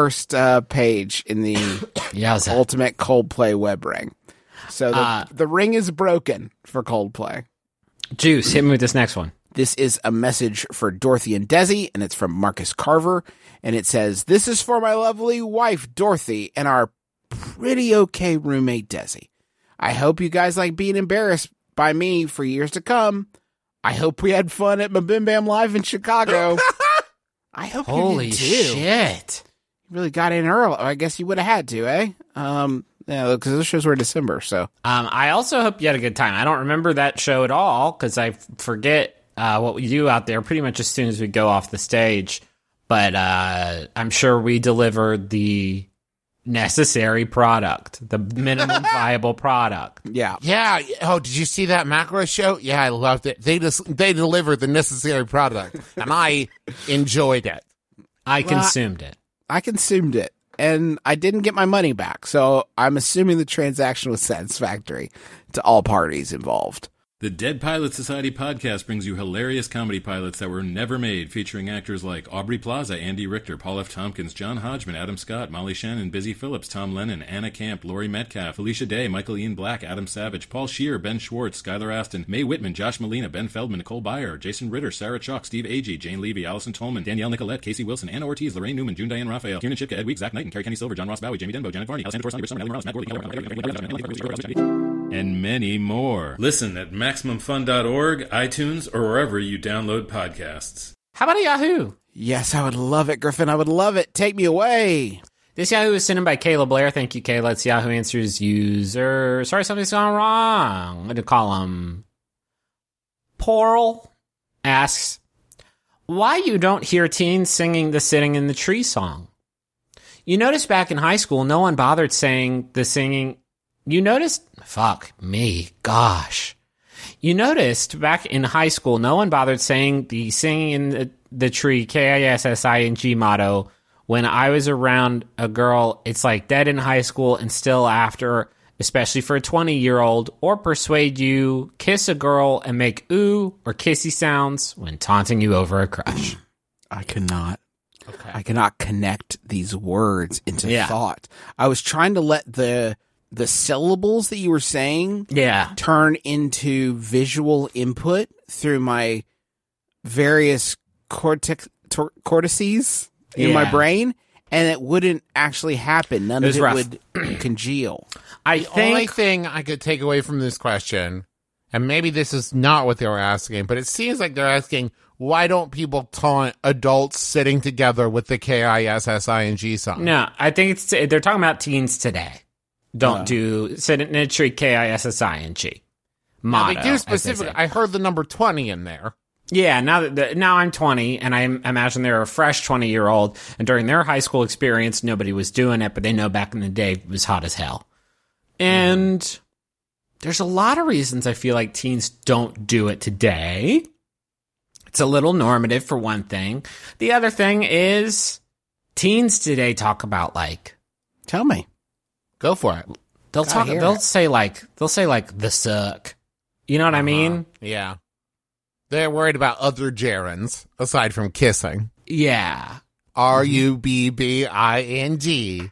[SPEAKER 3] page in the ultimate Coldplay web ring. So the ring is broken for Coldplay.
[SPEAKER 5] Juice, hit me with this next one.
[SPEAKER 3] This is a message for Dorothy and Desi, and it's from Marcus Carver. And it says, "This is for my lovely wife, Dorothy, and our pretty okay roommate, Desi. I hope you guys like being embarrassed by me for years to come. I hope we had fun at Mabim Bam Live in Chicago." I hope
[SPEAKER 5] Holy
[SPEAKER 3] you did too.
[SPEAKER 5] shit.
[SPEAKER 3] You really got in early. I guess you would have had to, eh? Yeah, because those shows were in December, so.
[SPEAKER 5] I also hope you had a good time. I don't remember that show at all, because I forget what we do out there pretty much as soon as we go off the stage. But I'm sure we delivered the necessary product, the minimum viable product.
[SPEAKER 3] Yeah.
[SPEAKER 4] Yeah. Oh, did you see that macro show? Yeah, I loved it. They delivered the necessary product, and I enjoyed it.
[SPEAKER 5] I consumed it.
[SPEAKER 3] I consumed it, and I didn't get my money back, so I'm assuming the transaction was satisfactory to all parties involved.
[SPEAKER 1] The Dead Pilot Society podcast brings you hilarious comedy pilots that were never made, featuring actors like Aubrey Plaza, Andy Richter, Paul F. Tompkins, John Hodgman, Adam Scott, Molly Shannon, Busy Phillips, Tom Lennon, Anna Camp, Laurie Metcalf, Felicia Day, Michael Ian Black, Adam Savage, Paul Scheer, Ben Schwartz, Skylar Aston, Mae Whitman, Josh Molina, Ben Feldman, Nicole Byer, Jason Ritter, Sarah Chalk, Steve Agee, Jane Levy, Allison Tolman, Danielle Nicolette, Casey Wilson, Anna Ortiz, Lorraine Newman, June Diane Raphael, Kieran Shipka, Ed Week, Zach Knight, and Carrie Kenny Silver, John Ross Bowie, Jamie Denbo, Janet Varney, Alessandra Torres, Summer, Ellie Morales, Matt Gordon, and many more. Listen at MaximumFun.org, iTunes, or wherever you download podcasts.
[SPEAKER 5] How about a Yahoo?
[SPEAKER 3] Yes, I would love it, Griffin. I would love it. Take me away.
[SPEAKER 5] This Yahoo is sent in by Kayla Blair. Thank you, Kayla. It's Yahoo Answers user. Sorry, something's gone wrong. I'm going to call him Poral. Asks, why you don't hear teens singing the Sitting in the Tree song? You noticed back in high school, no one bothered saying the singing. You noticed back in high school, no one bothered saying the singing in the tree, KISSING motto. When I was around a girl, it's like dead in high school and still after, especially for a 20-year-old, or persuade you, kiss a girl and make ooh or kissy sounds when taunting you over a crush.
[SPEAKER 3] I cannot. Okay. I cannot connect these words into thought. I was trying to let the syllables that you were saying turn into visual input through my various cortices in my brain, and it wouldn't actually happen. None of it would congeal.
[SPEAKER 4] The only thing I could take away from this question, and maybe this is not what they were asking, but it seems like they're asking, why don't people taunt adults sitting together with the KISSING song?
[SPEAKER 5] No, I think they're talking about teens today. Don't do sit in a tree KISSING motto.
[SPEAKER 4] They do specifically. I heard the number 20 in there.
[SPEAKER 5] Yeah, now I'm 20, and I imagine they're a fresh 20-year-old, and during their high school experience, nobody was doing it, but they know back in the day it was hot as hell. And there's a lot of reasons I feel like teens don't do it today. It's a little normative, for one thing. The other thing is teens today talk about, like,
[SPEAKER 3] Tell me.
[SPEAKER 4] Go for it.
[SPEAKER 5] They'll say the suck. You know what I mean?
[SPEAKER 4] Yeah. They're worried about other gerunds aside from kissing.
[SPEAKER 5] Yeah.
[SPEAKER 4] RUBBING.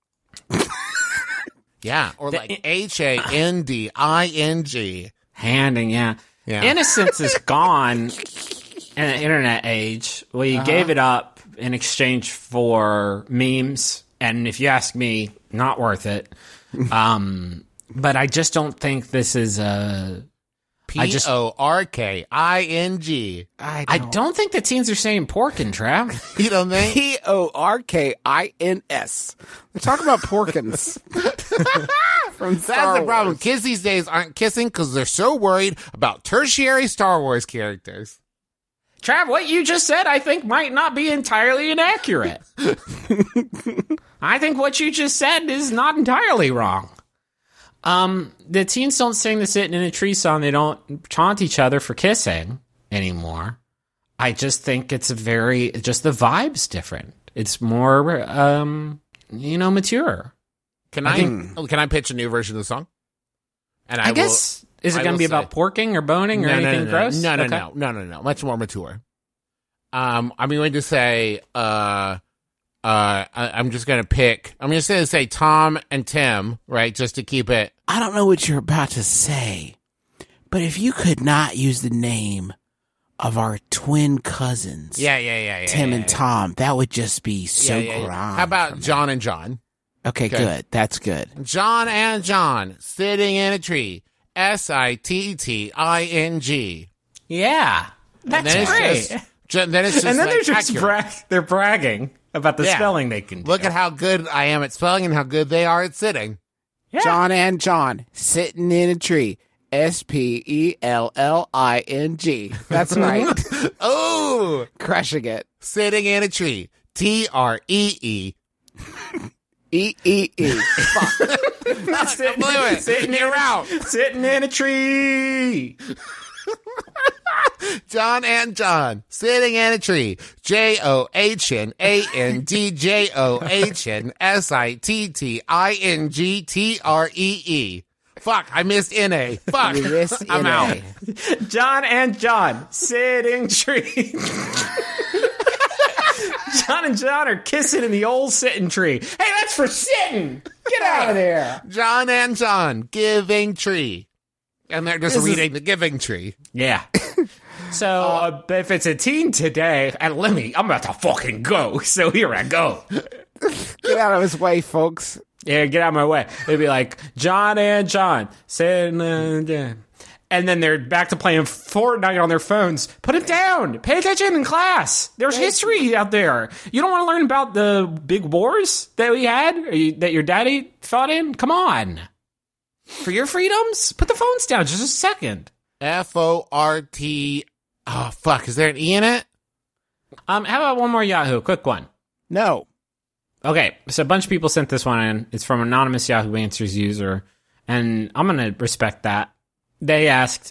[SPEAKER 4] Yeah, or like HANDING.
[SPEAKER 5] Handing, yeah. Innocence is gone in the internet age. We gave it up in exchange for memes, and if you ask me, not worth it. But I just don't think this is a
[SPEAKER 4] PORKING.
[SPEAKER 5] I don't think the teens are saying porkin', Trav.
[SPEAKER 4] You don't think?
[SPEAKER 3] PORKINS. They're talking about porkins.
[SPEAKER 4] That's the problem. Kids these days aren't kissing because they're so worried about tertiary Star Wars characters.
[SPEAKER 5] Trav, what you just said, I think, might not be entirely inaccurate. I think what you just said is not entirely wrong. The teens don't sing the Sitting in a Tree song. They don't taunt each other for kissing anymore. I just think it's just the vibe's different. It's more, mature.
[SPEAKER 4] Can I pitch a new version of the song? And
[SPEAKER 5] I guess, is it going to be about porking or boning or anything gross?
[SPEAKER 4] No. Much more mature. I'm going to say, I'm just going to say Tom and Tim, right? Just to keep it.
[SPEAKER 3] I don't know what you're about to say, but if you could not use the name of our twin cousins, Tim and Tom, that would just be so grand.
[SPEAKER 4] How about John and John?
[SPEAKER 3] Okay, good. That's good.
[SPEAKER 4] John and John sitting in a tree. SITTING.
[SPEAKER 5] Yeah, that's great. They're bragging about the spelling they can do.
[SPEAKER 4] Look at how good I am at spelling and how good they are at sitting.
[SPEAKER 3] Yeah. John and John sitting in a tree. SPELLING. That's right.
[SPEAKER 4] Oh,
[SPEAKER 3] crushing it.
[SPEAKER 4] Sitting in a tree. TREE.
[SPEAKER 3] Fuck.
[SPEAKER 5] Sitting in a tree.
[SPEAKER 4] John and John sitting in a tree. JOHNANDJOHNSITTINGTREE. Fuck, I missed NA. Fuck, I'm out.
[SPEAKER 5] John and John sitting tree. John and John are kissing in the old sitting tree. Hey, that's for sitting. Get out of there.
[SPEAKER 4] John and John giving tree. And they're just reading the giving tree.
[SPEAKER 5] Yeah. So if it's a teen today, and I'm about to fucking go. So here I go.
[SPEAKER 3] Get out of his way, folks.
[SPEAKER 5] Yeah, get out of my way. It'd be like John and John sitting, and then they're back to playing Fortnite on their phones. Put it down. Pay attention in class. There's history out there. You don't want to learn about the big wars that we had, that your daddy fought in? Come on. For your freedoms, put the phones down just a second.
[SPEAKER 4] FORT. Oh, fuck. Is there an E in it?
[SPEAKER 5] How about one more Yahoo? Quick one.
[SPEAKER 3] No.
[SPEAKER 5] Okay, so a bunch of people sent this one in. It's from anonymous Yahoo Answers user, and I'm going to respect that. They asked,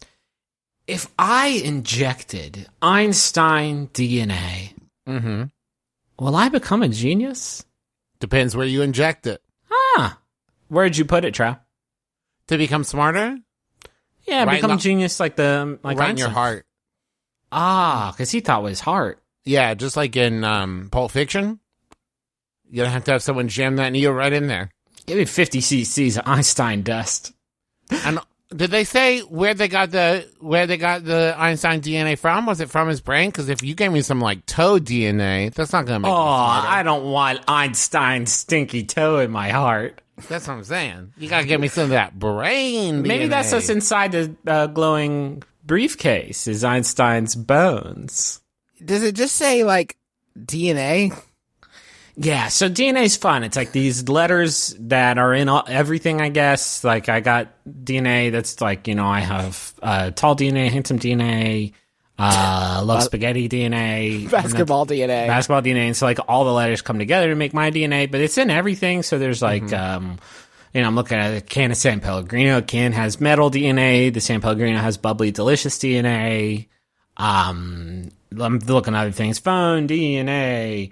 [SPEAKER 5] if I injected Einstein DNA, will I become a genius?
[SPEAKER 4] Depends where you inject it.
[SPEAKER 5] Where'd you put it, Trow?
[SPEAKER 4] To become smarter?
[SPEAKER 5] Yeah, become a genius like
[SPEAKER 4] right
[SPEAKER 5] Einstein.
[SPEAKER 4] In your heart.
[SPEAKER 5] Because he thought it was heart.
[SPEAKER 4] Yeah, just like in Pulp Fiction. You don't have to have someone jam that needle right in there.
[SPEAKER 5] Give me 50 cc's of Einstein dust.
[SPEAKER 4] And did they say where they got the Einstein DNA from? Was it from his brain? Because if you gave me some like toe DNA, that's not going to make me smarter.
[SPEAKER 5] I don't want Einstein's stinky toe in my heart.
[SPEAKER 4] That's what I'm saying. You got to give me some of that brain DNA.
[SPEAKER 5] Maybe that's what's inside the glowing briefcase is Einstein's bones.
[SPEAKER 3] Does it just say like DNA?
[SPEAKER 5] Yeah, so DNA's fun. It's like these letters that are in everything, I guess. Like, I got DNA that's like, I have tall DNA, handsome DNA, love spaghetti DNA.
[SPEAKER 3] Basketball DNA.
[SPEAKER 5] Basketball DNA. And so, like, all the letters come together to make my DNA, but it's in everything. So there's like, I'm looking at a can of San Pellegrino. A can has metal DNA. The San Pellegrino has bubbly, delicious DNA. I'm looking at other things. Phone DNA.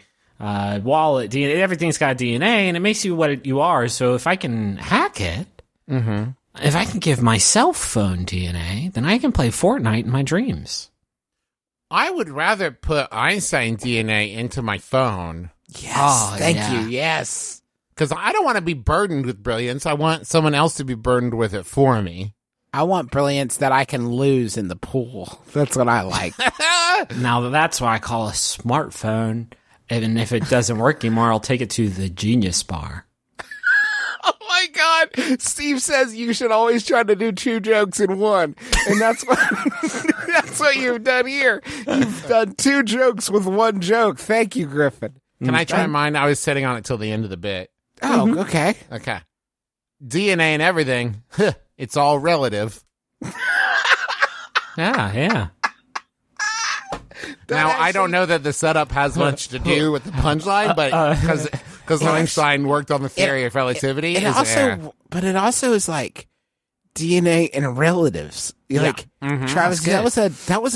[SPEAKER 5] wallet, DNA, everything's got DNA, and it makes you what you are. So if I can hack it, if I can give my cell phone DNA, then I can play Fortnite in my dreams.
[SPEAKER 4] I would rather put Einstein DNA into my phone.
[SPEAKER 3] Yes. Thank you. Yes.
[SPEAKER 4] Because I don't want to be burdened with brilliance. I want someone else to be burdened with it for me.
[SPEAKER 3] I want brilliance that I can lose in the pool. That's what I like.
[SPEAKER 5] Now, that's what I call a smartphone. And if it doesn't work anymore, I'll take it to the Genius Bar.
[SPEAKER 3] Oh my God. Steve says you should always try to do 2 jokes in one. And that's what that's what you've done here. You've done 2 jokes with 1 joke. Thank you, Griffin.
[SPEAKER 4] Can I try mine? I was sitting on it till the end of the bit.
[SPEAKER 3] Oh, okay.
[SPEAKER 4] Okay. DNA and everything, it's all relative.
[SPEAKER 5] Yeah.
[SPEAKER 4] Now, I don't know that the setup has much to do with the punchline, but because Einstein worked on the theory of relativity.
[SPEAKER 3] But it also is like DNA and relatives. Travis, that was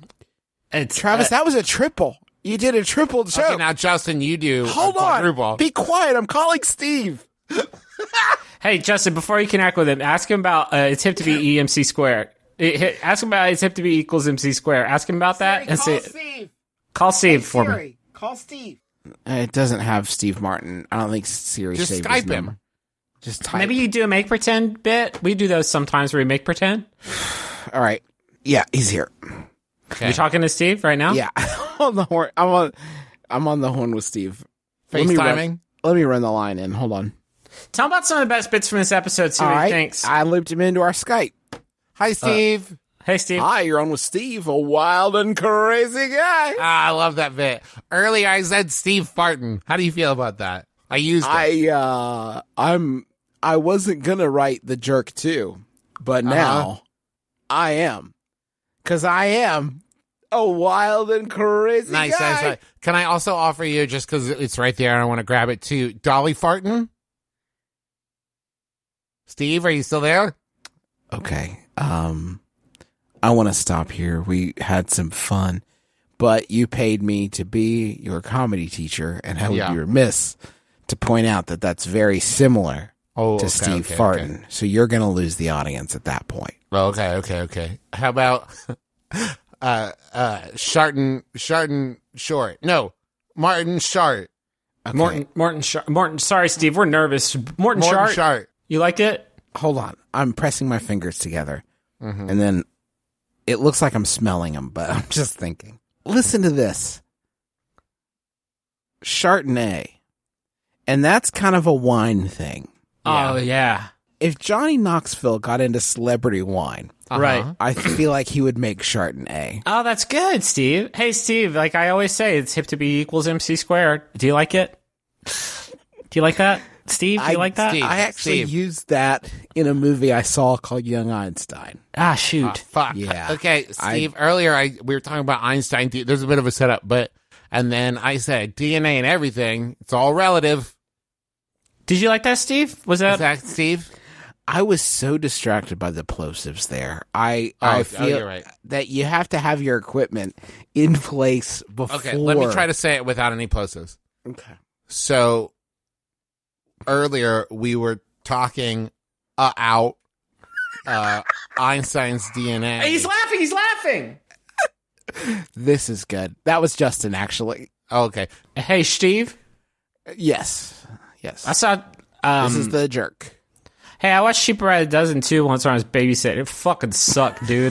[SPEAKER 3] a triple. You did a triple joke.
[SPEAKER 4] Okay, now, Justin, you do
[SPEAKER 3] Hold on. Be quiet. I'm calling Steve.
[SPEAKER 5] Hey, Justin, before you connect with him, ask him about it's hip to be EMC squared. Ask him about it's hip to be equals MC squared. Ask him about that. And
[SPEAKER 3] Call Steve.
[SPEAKER 5] Call Steve for me.
[SPEAKER 3] Call Steve. It doesn't have Steve Martin. I don't think Siri
[SPEAKER 4] Just
[SPEAKER 3] saved
[SPEAKER 4] Skype
[SPEAKER 3] his
[SPEAKER 4] him.
[SPEAKER 3] number. Just type.
[SPEAKER 5] Maybe you do a make pretend bit. We do those sometimes where we make pretend.
[SPEAKER 3] All right. Yeah, he's here.
[SPEAKER 4] Okay.
[SPEAKER 5] You're talking to Steve right now?
[SPEAKER 3] Yeah. on the horn. I'm on the horn with Steve.
[SPEAKER 4] FaceTiming?
[SPEAKER 3] Let me run the line in. Hold on.
[SPEAKER 5] Tell him about some of the best bits from this episode. See
[SPEAKER 3] All
[SPEAKER 5] what
[SPEAKER 3] right.
[SPEAKER 5] he thinks.
[SPEAKER 3] I looped him into our Skype.
[SPEAKER 4] Hi, Steve.
[SPEAKER 5] Hey, Steve.
[SPEAKER 3] Hi, you're on with Steve, a wild and crazy guy.
[SPEAKER 4] I love that bit. Earlier, I said Steve Farton. How do you feel about that? I used it.
[SPEAKER 3] I wasn't gonna write the jerk too, but now I am, because I am a wild and crazy
[SPEAKER 4] Nice.
[SPEAKER 3] guy.
[SPEAKER 4] Can I also offer you, just because it's right there and I want to grab it too, Dolly Farton? Steve, are you still there?
[SPEAKER 3] Okay. I want to stop here. We had some fun, but you paid me to be your comedy teacher, and I would be remiss to point out that that's very similar to Steve Farton. Okay. So you're going to lose the audience at that point.
[SPEAKER 4] Okay. How about Sharton Short? No, Martin Shart.
[SPEAKER 5] Okay. Morton. Sorry, Steve. We're nervous. Morton Shart. You like it?
[SPEAKER 3] Hold on. I'm pressing my fingers together, and then it looks like I'm smelling them, but I'm just thinking. Listen to this. Chardonnay. And that's kind of a wine thing.
[SPEAKER 5] Oh, yeah.
[SPEAKER 3] If Johnny Knoxville got into celebrity wine,
[SPEAKER 5] right,
[SPEAKER 3] I feel like he would make Chardonnay.
[SPEAKER 5] Oh, that's good, Steve. Hey, Steve, like I always say, it's hip to be equals MC squared. Do you like it? Do you like that? Steve, do you like that?
[SPEAKER 3] I actually used that in a movie I saw called Young Einstein.
[SPEAKER 5] Ah, shoot.
[SPEAKER 4] Fuck.
[SPEAKER 3] Yeah.
[SPEAKER 4] Okay, Steve, earlier we were talking about Einstein. There's a bit of a setup, and then I said DNA and everything, it's all relative.
[SPEAKER 5] Did you like that, Steve? Was that
[SPEAKER 4] Steve?
[SPEAKER 3] I was so distracted by the plosives there. I feel
[SPEAKER 4] you're right.
[SPEAKER 3] that you have to have your equipment in place before.
[SPEAKER 4] Okay, let me try to say it without any plosives.
[SPEAKER 3] Okay.
[SPEAKER 4] So, earlier we were talking out Einstein's DNA.
[SPEAKER 5] He's laughing.
[SPEAKER 3] This is good. That was Justin, actually.
[SPEAKER 4] Okay.
[SPEAKER 5] Hey, Steve.
[SPEAKER 3] Yes.
[SPEAKER 5] I saw.
[SPEAKER 3] This is the jerk.
[SPEAKER 5] Hey, I watched Sheep by the Dozen too once when I was babysitting. It fucking sucked, dude.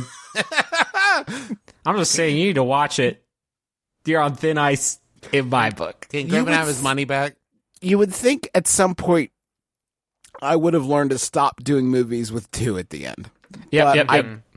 [SPEAKER 5] I'm just saying, you need to watch it. You're on thin ice in my book.
[SPEAKER 4] Can Griffin have his money back?
[SPEAKER 3] You would think at some point I would have learned to stop doing movies with 2 at the end.
[SPEAKER 5] Yep.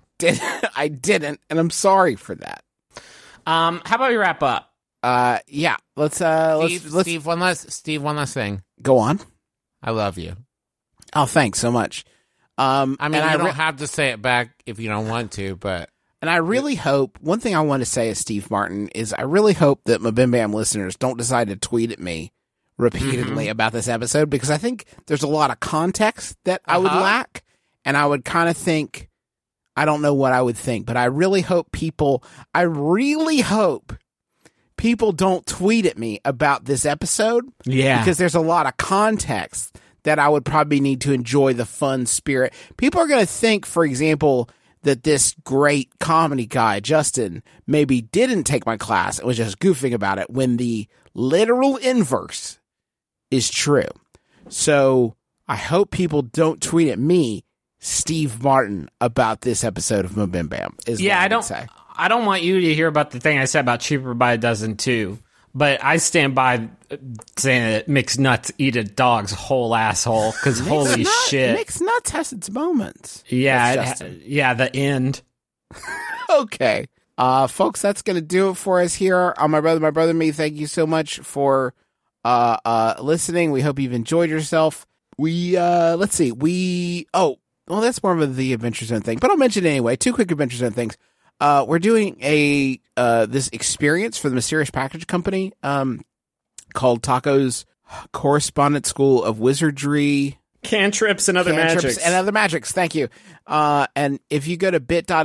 [SPEAKER 3] I didn't, and I'm sorry for that.
[SPEAKER 5] How about we wrap up?
[SPEAKER 3] Yeah. Let's
[SPEAKER 4] Steve, one last thing.
[SPEAKER 3] Go on.
[SPEAKER 4] I love you.
[SPEAKER 3] Oh, thanks so much.
[SPEAKER 4] I mean, I don't have to say it back if you don't want to, but.
[SPEAKER 3] And I really hope, one thing I want to say as Steve Martin is I really hope that my Bim Bam listeners don't decide to tweet at me repeatedly about this episode, because I think there's a lot of context that I would lack, and I would kind of think, I don't know what I would think, but I really hope people don't tweet at me about this episode.
[SPEAKER 5] Yeah.
[SPEAKER 3] Because there's a lot of context that I would probably need to enjoy the fun spirit. People are going to think, for example, that this great comedy guy, Justin, maybe didn't take my class and was just goofing about it when the literal inverse is true. So I hope people don't tweet at me, Steve Martin, about this episode of Mabim Bam.
[SPEAKER 5] I don't want you to hear about the thing I said about Cheaper by a Dozen too, but I stand by saying that Mixed Nuts eat a dog's whole asshole because holy shit,
[SPEAKER 3] Mixed Nuts has its moments.
[SPEAKER 5] Yeah, the end.
[SPEAKER 3] Okay, folks, that's gonna do it for us here on My Brother, Me. Thank you so much for listening. We hope you've enjoyed yourself. Let's see. Well, that's more of the Adventure Zone thing, but I'll mention it anyway. 2 quick Adventure Zone things. We're doing this experience for the Mysterious Package Company, called Taco's Correspondent School of Wizardry.
[SPEAKER 5] Cantrips and other magics.
[SPEAKER 3] Thank you. And if you go to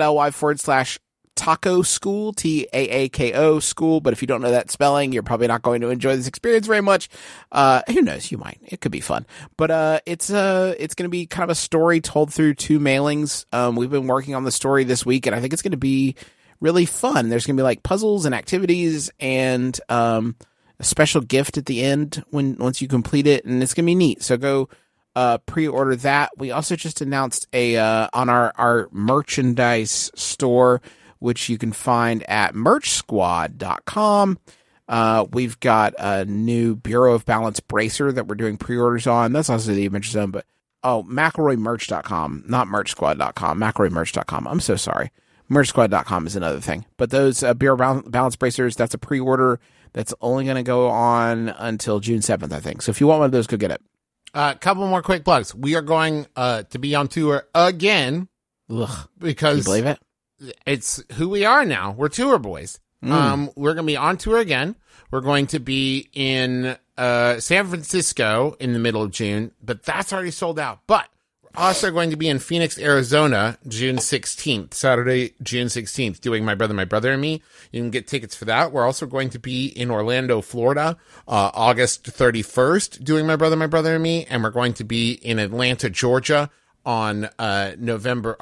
[SPEAKER 3] bit.ly/Taco School, TAAKO School, but if you don't know that spelling, you're probably not going to enjoy this experience very much. Who knows? You might. It could be fun. But it's going to be kind of a story told through 2 mailings. We've been working on the story this week, and I think it's going to be really fun. There's going to be like puzzles and activities and a special gift at the end once you complete it, and it's going to be neat. So go pre-order that. We also just announced on our merchandise store, which you can find at merchsquad.com. We've got a new Bureau of Balance bracer that we're doing pre-orders on. That's also the Adventure Zone, but McElroymerch.com, not merchsquad.com, McElroymerch.com. I'm so sorry. Merchsquad.com is another thing. But those Bureau of Balance bracers, that's a pre-order that's only going to go on until June 7th, I think. So if you want one of those, go get it.
[SPEAKER 4] A couple more quick plugs. We are going to be on tour again.
[SPEAKER 3] Ugh.
[SPEAKER 4] Because
[SPEAKER 3] you believe it?
[SPEAKER 4] It's who we are now. We're tour boys. We're going to be on tour again. We're going to be in San Francisco in the middle of June, but that's already sold out. But we're also going to be in Phoenix, Arizona, June 16th, Saturday, June 16th, doing My Brother, and Me. You can get tickets for that. We're also going to be in Orlando, Florida, August 31st, doing My Brother, and Me. And we're going to be in Atlanta, Georgia on September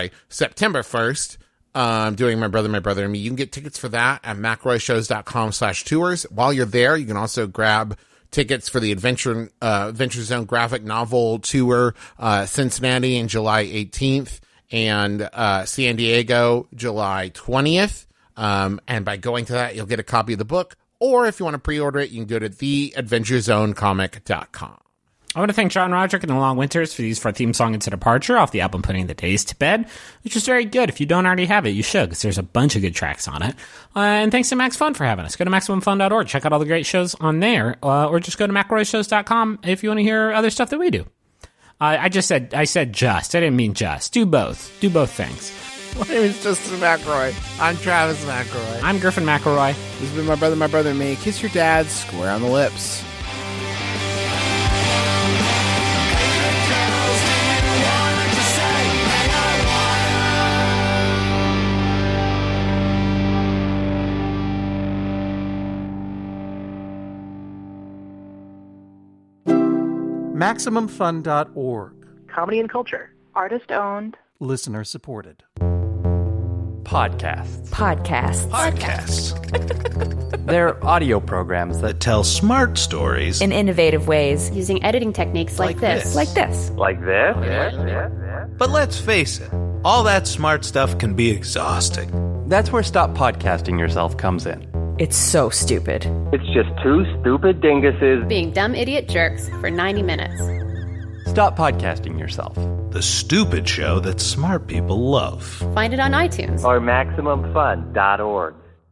[SPEAKER 4] 1st. Doing My Brother and Me. You can get tickets for that at McRoyShows.com/tours. While you're there, you can also grab tickets for the Adventure Zone graphic novel tour, Cincinnati in July 18th and San Diego July 20th. And by going to that, you'll get a copy of the book. Or if you want to pre-order it, you can go to theadventurezonecomic.com.
[SPEAKER 5] I want to thank John Roderick and the Long Winters for our theme song Into Departure off the album Putting the Days to Bed, which is very good. If you don't already have it, you should, because there's a bunch of good tracks on it. And thanks to Max Fun for having us. Go to MaximumFun.org, check out all the great shows on there, or just go to McElroyShows.com if you want to hear other stuff that we do. I didn't mean just. Do both. Do both things.
[SPEAKER 3] My name is Justin McElroy.
[SPEAKER 4] I'm Travis McElroy.
[SPEAKER 5] I'm Griffin McElroy.
[SPEAKER 3] This has been My Brother, and Me. Kiss your dad square on the lips.
[SPEAKER 6] MaximumFun.org.
[SPEAKER 7] Comedy and culture. Artist owned.
[SPEAKER 6] Listener supported.
[SPEAKER 8] Podcasts.
[SPEAKER 9] They're audio programs that tell smart stories
[SPEAKER 10] in innovative ways
[SPEAKER 11] using editing techniques like this.
[SPEAKER 9] Like this? But let's face it, all that smart stuff can be exhausting.
[SPEAKER 8] That's where Stop Podcasting Yourself comes in.
[SPEAKER 10] It's so stupid.
[SPEAKER 12] It's just 2 stupid dinguses
[SPEAKER 11] being dumb idiot jerks for 90 minutes.
[SPEAKER 8] Stop Podcasting Yourself.
[SPEAKER 9] The stupid show that smart people love.
[SPEAKER 11] Find it on iTunes
[SPEAKER 12] or MaximumFun.org.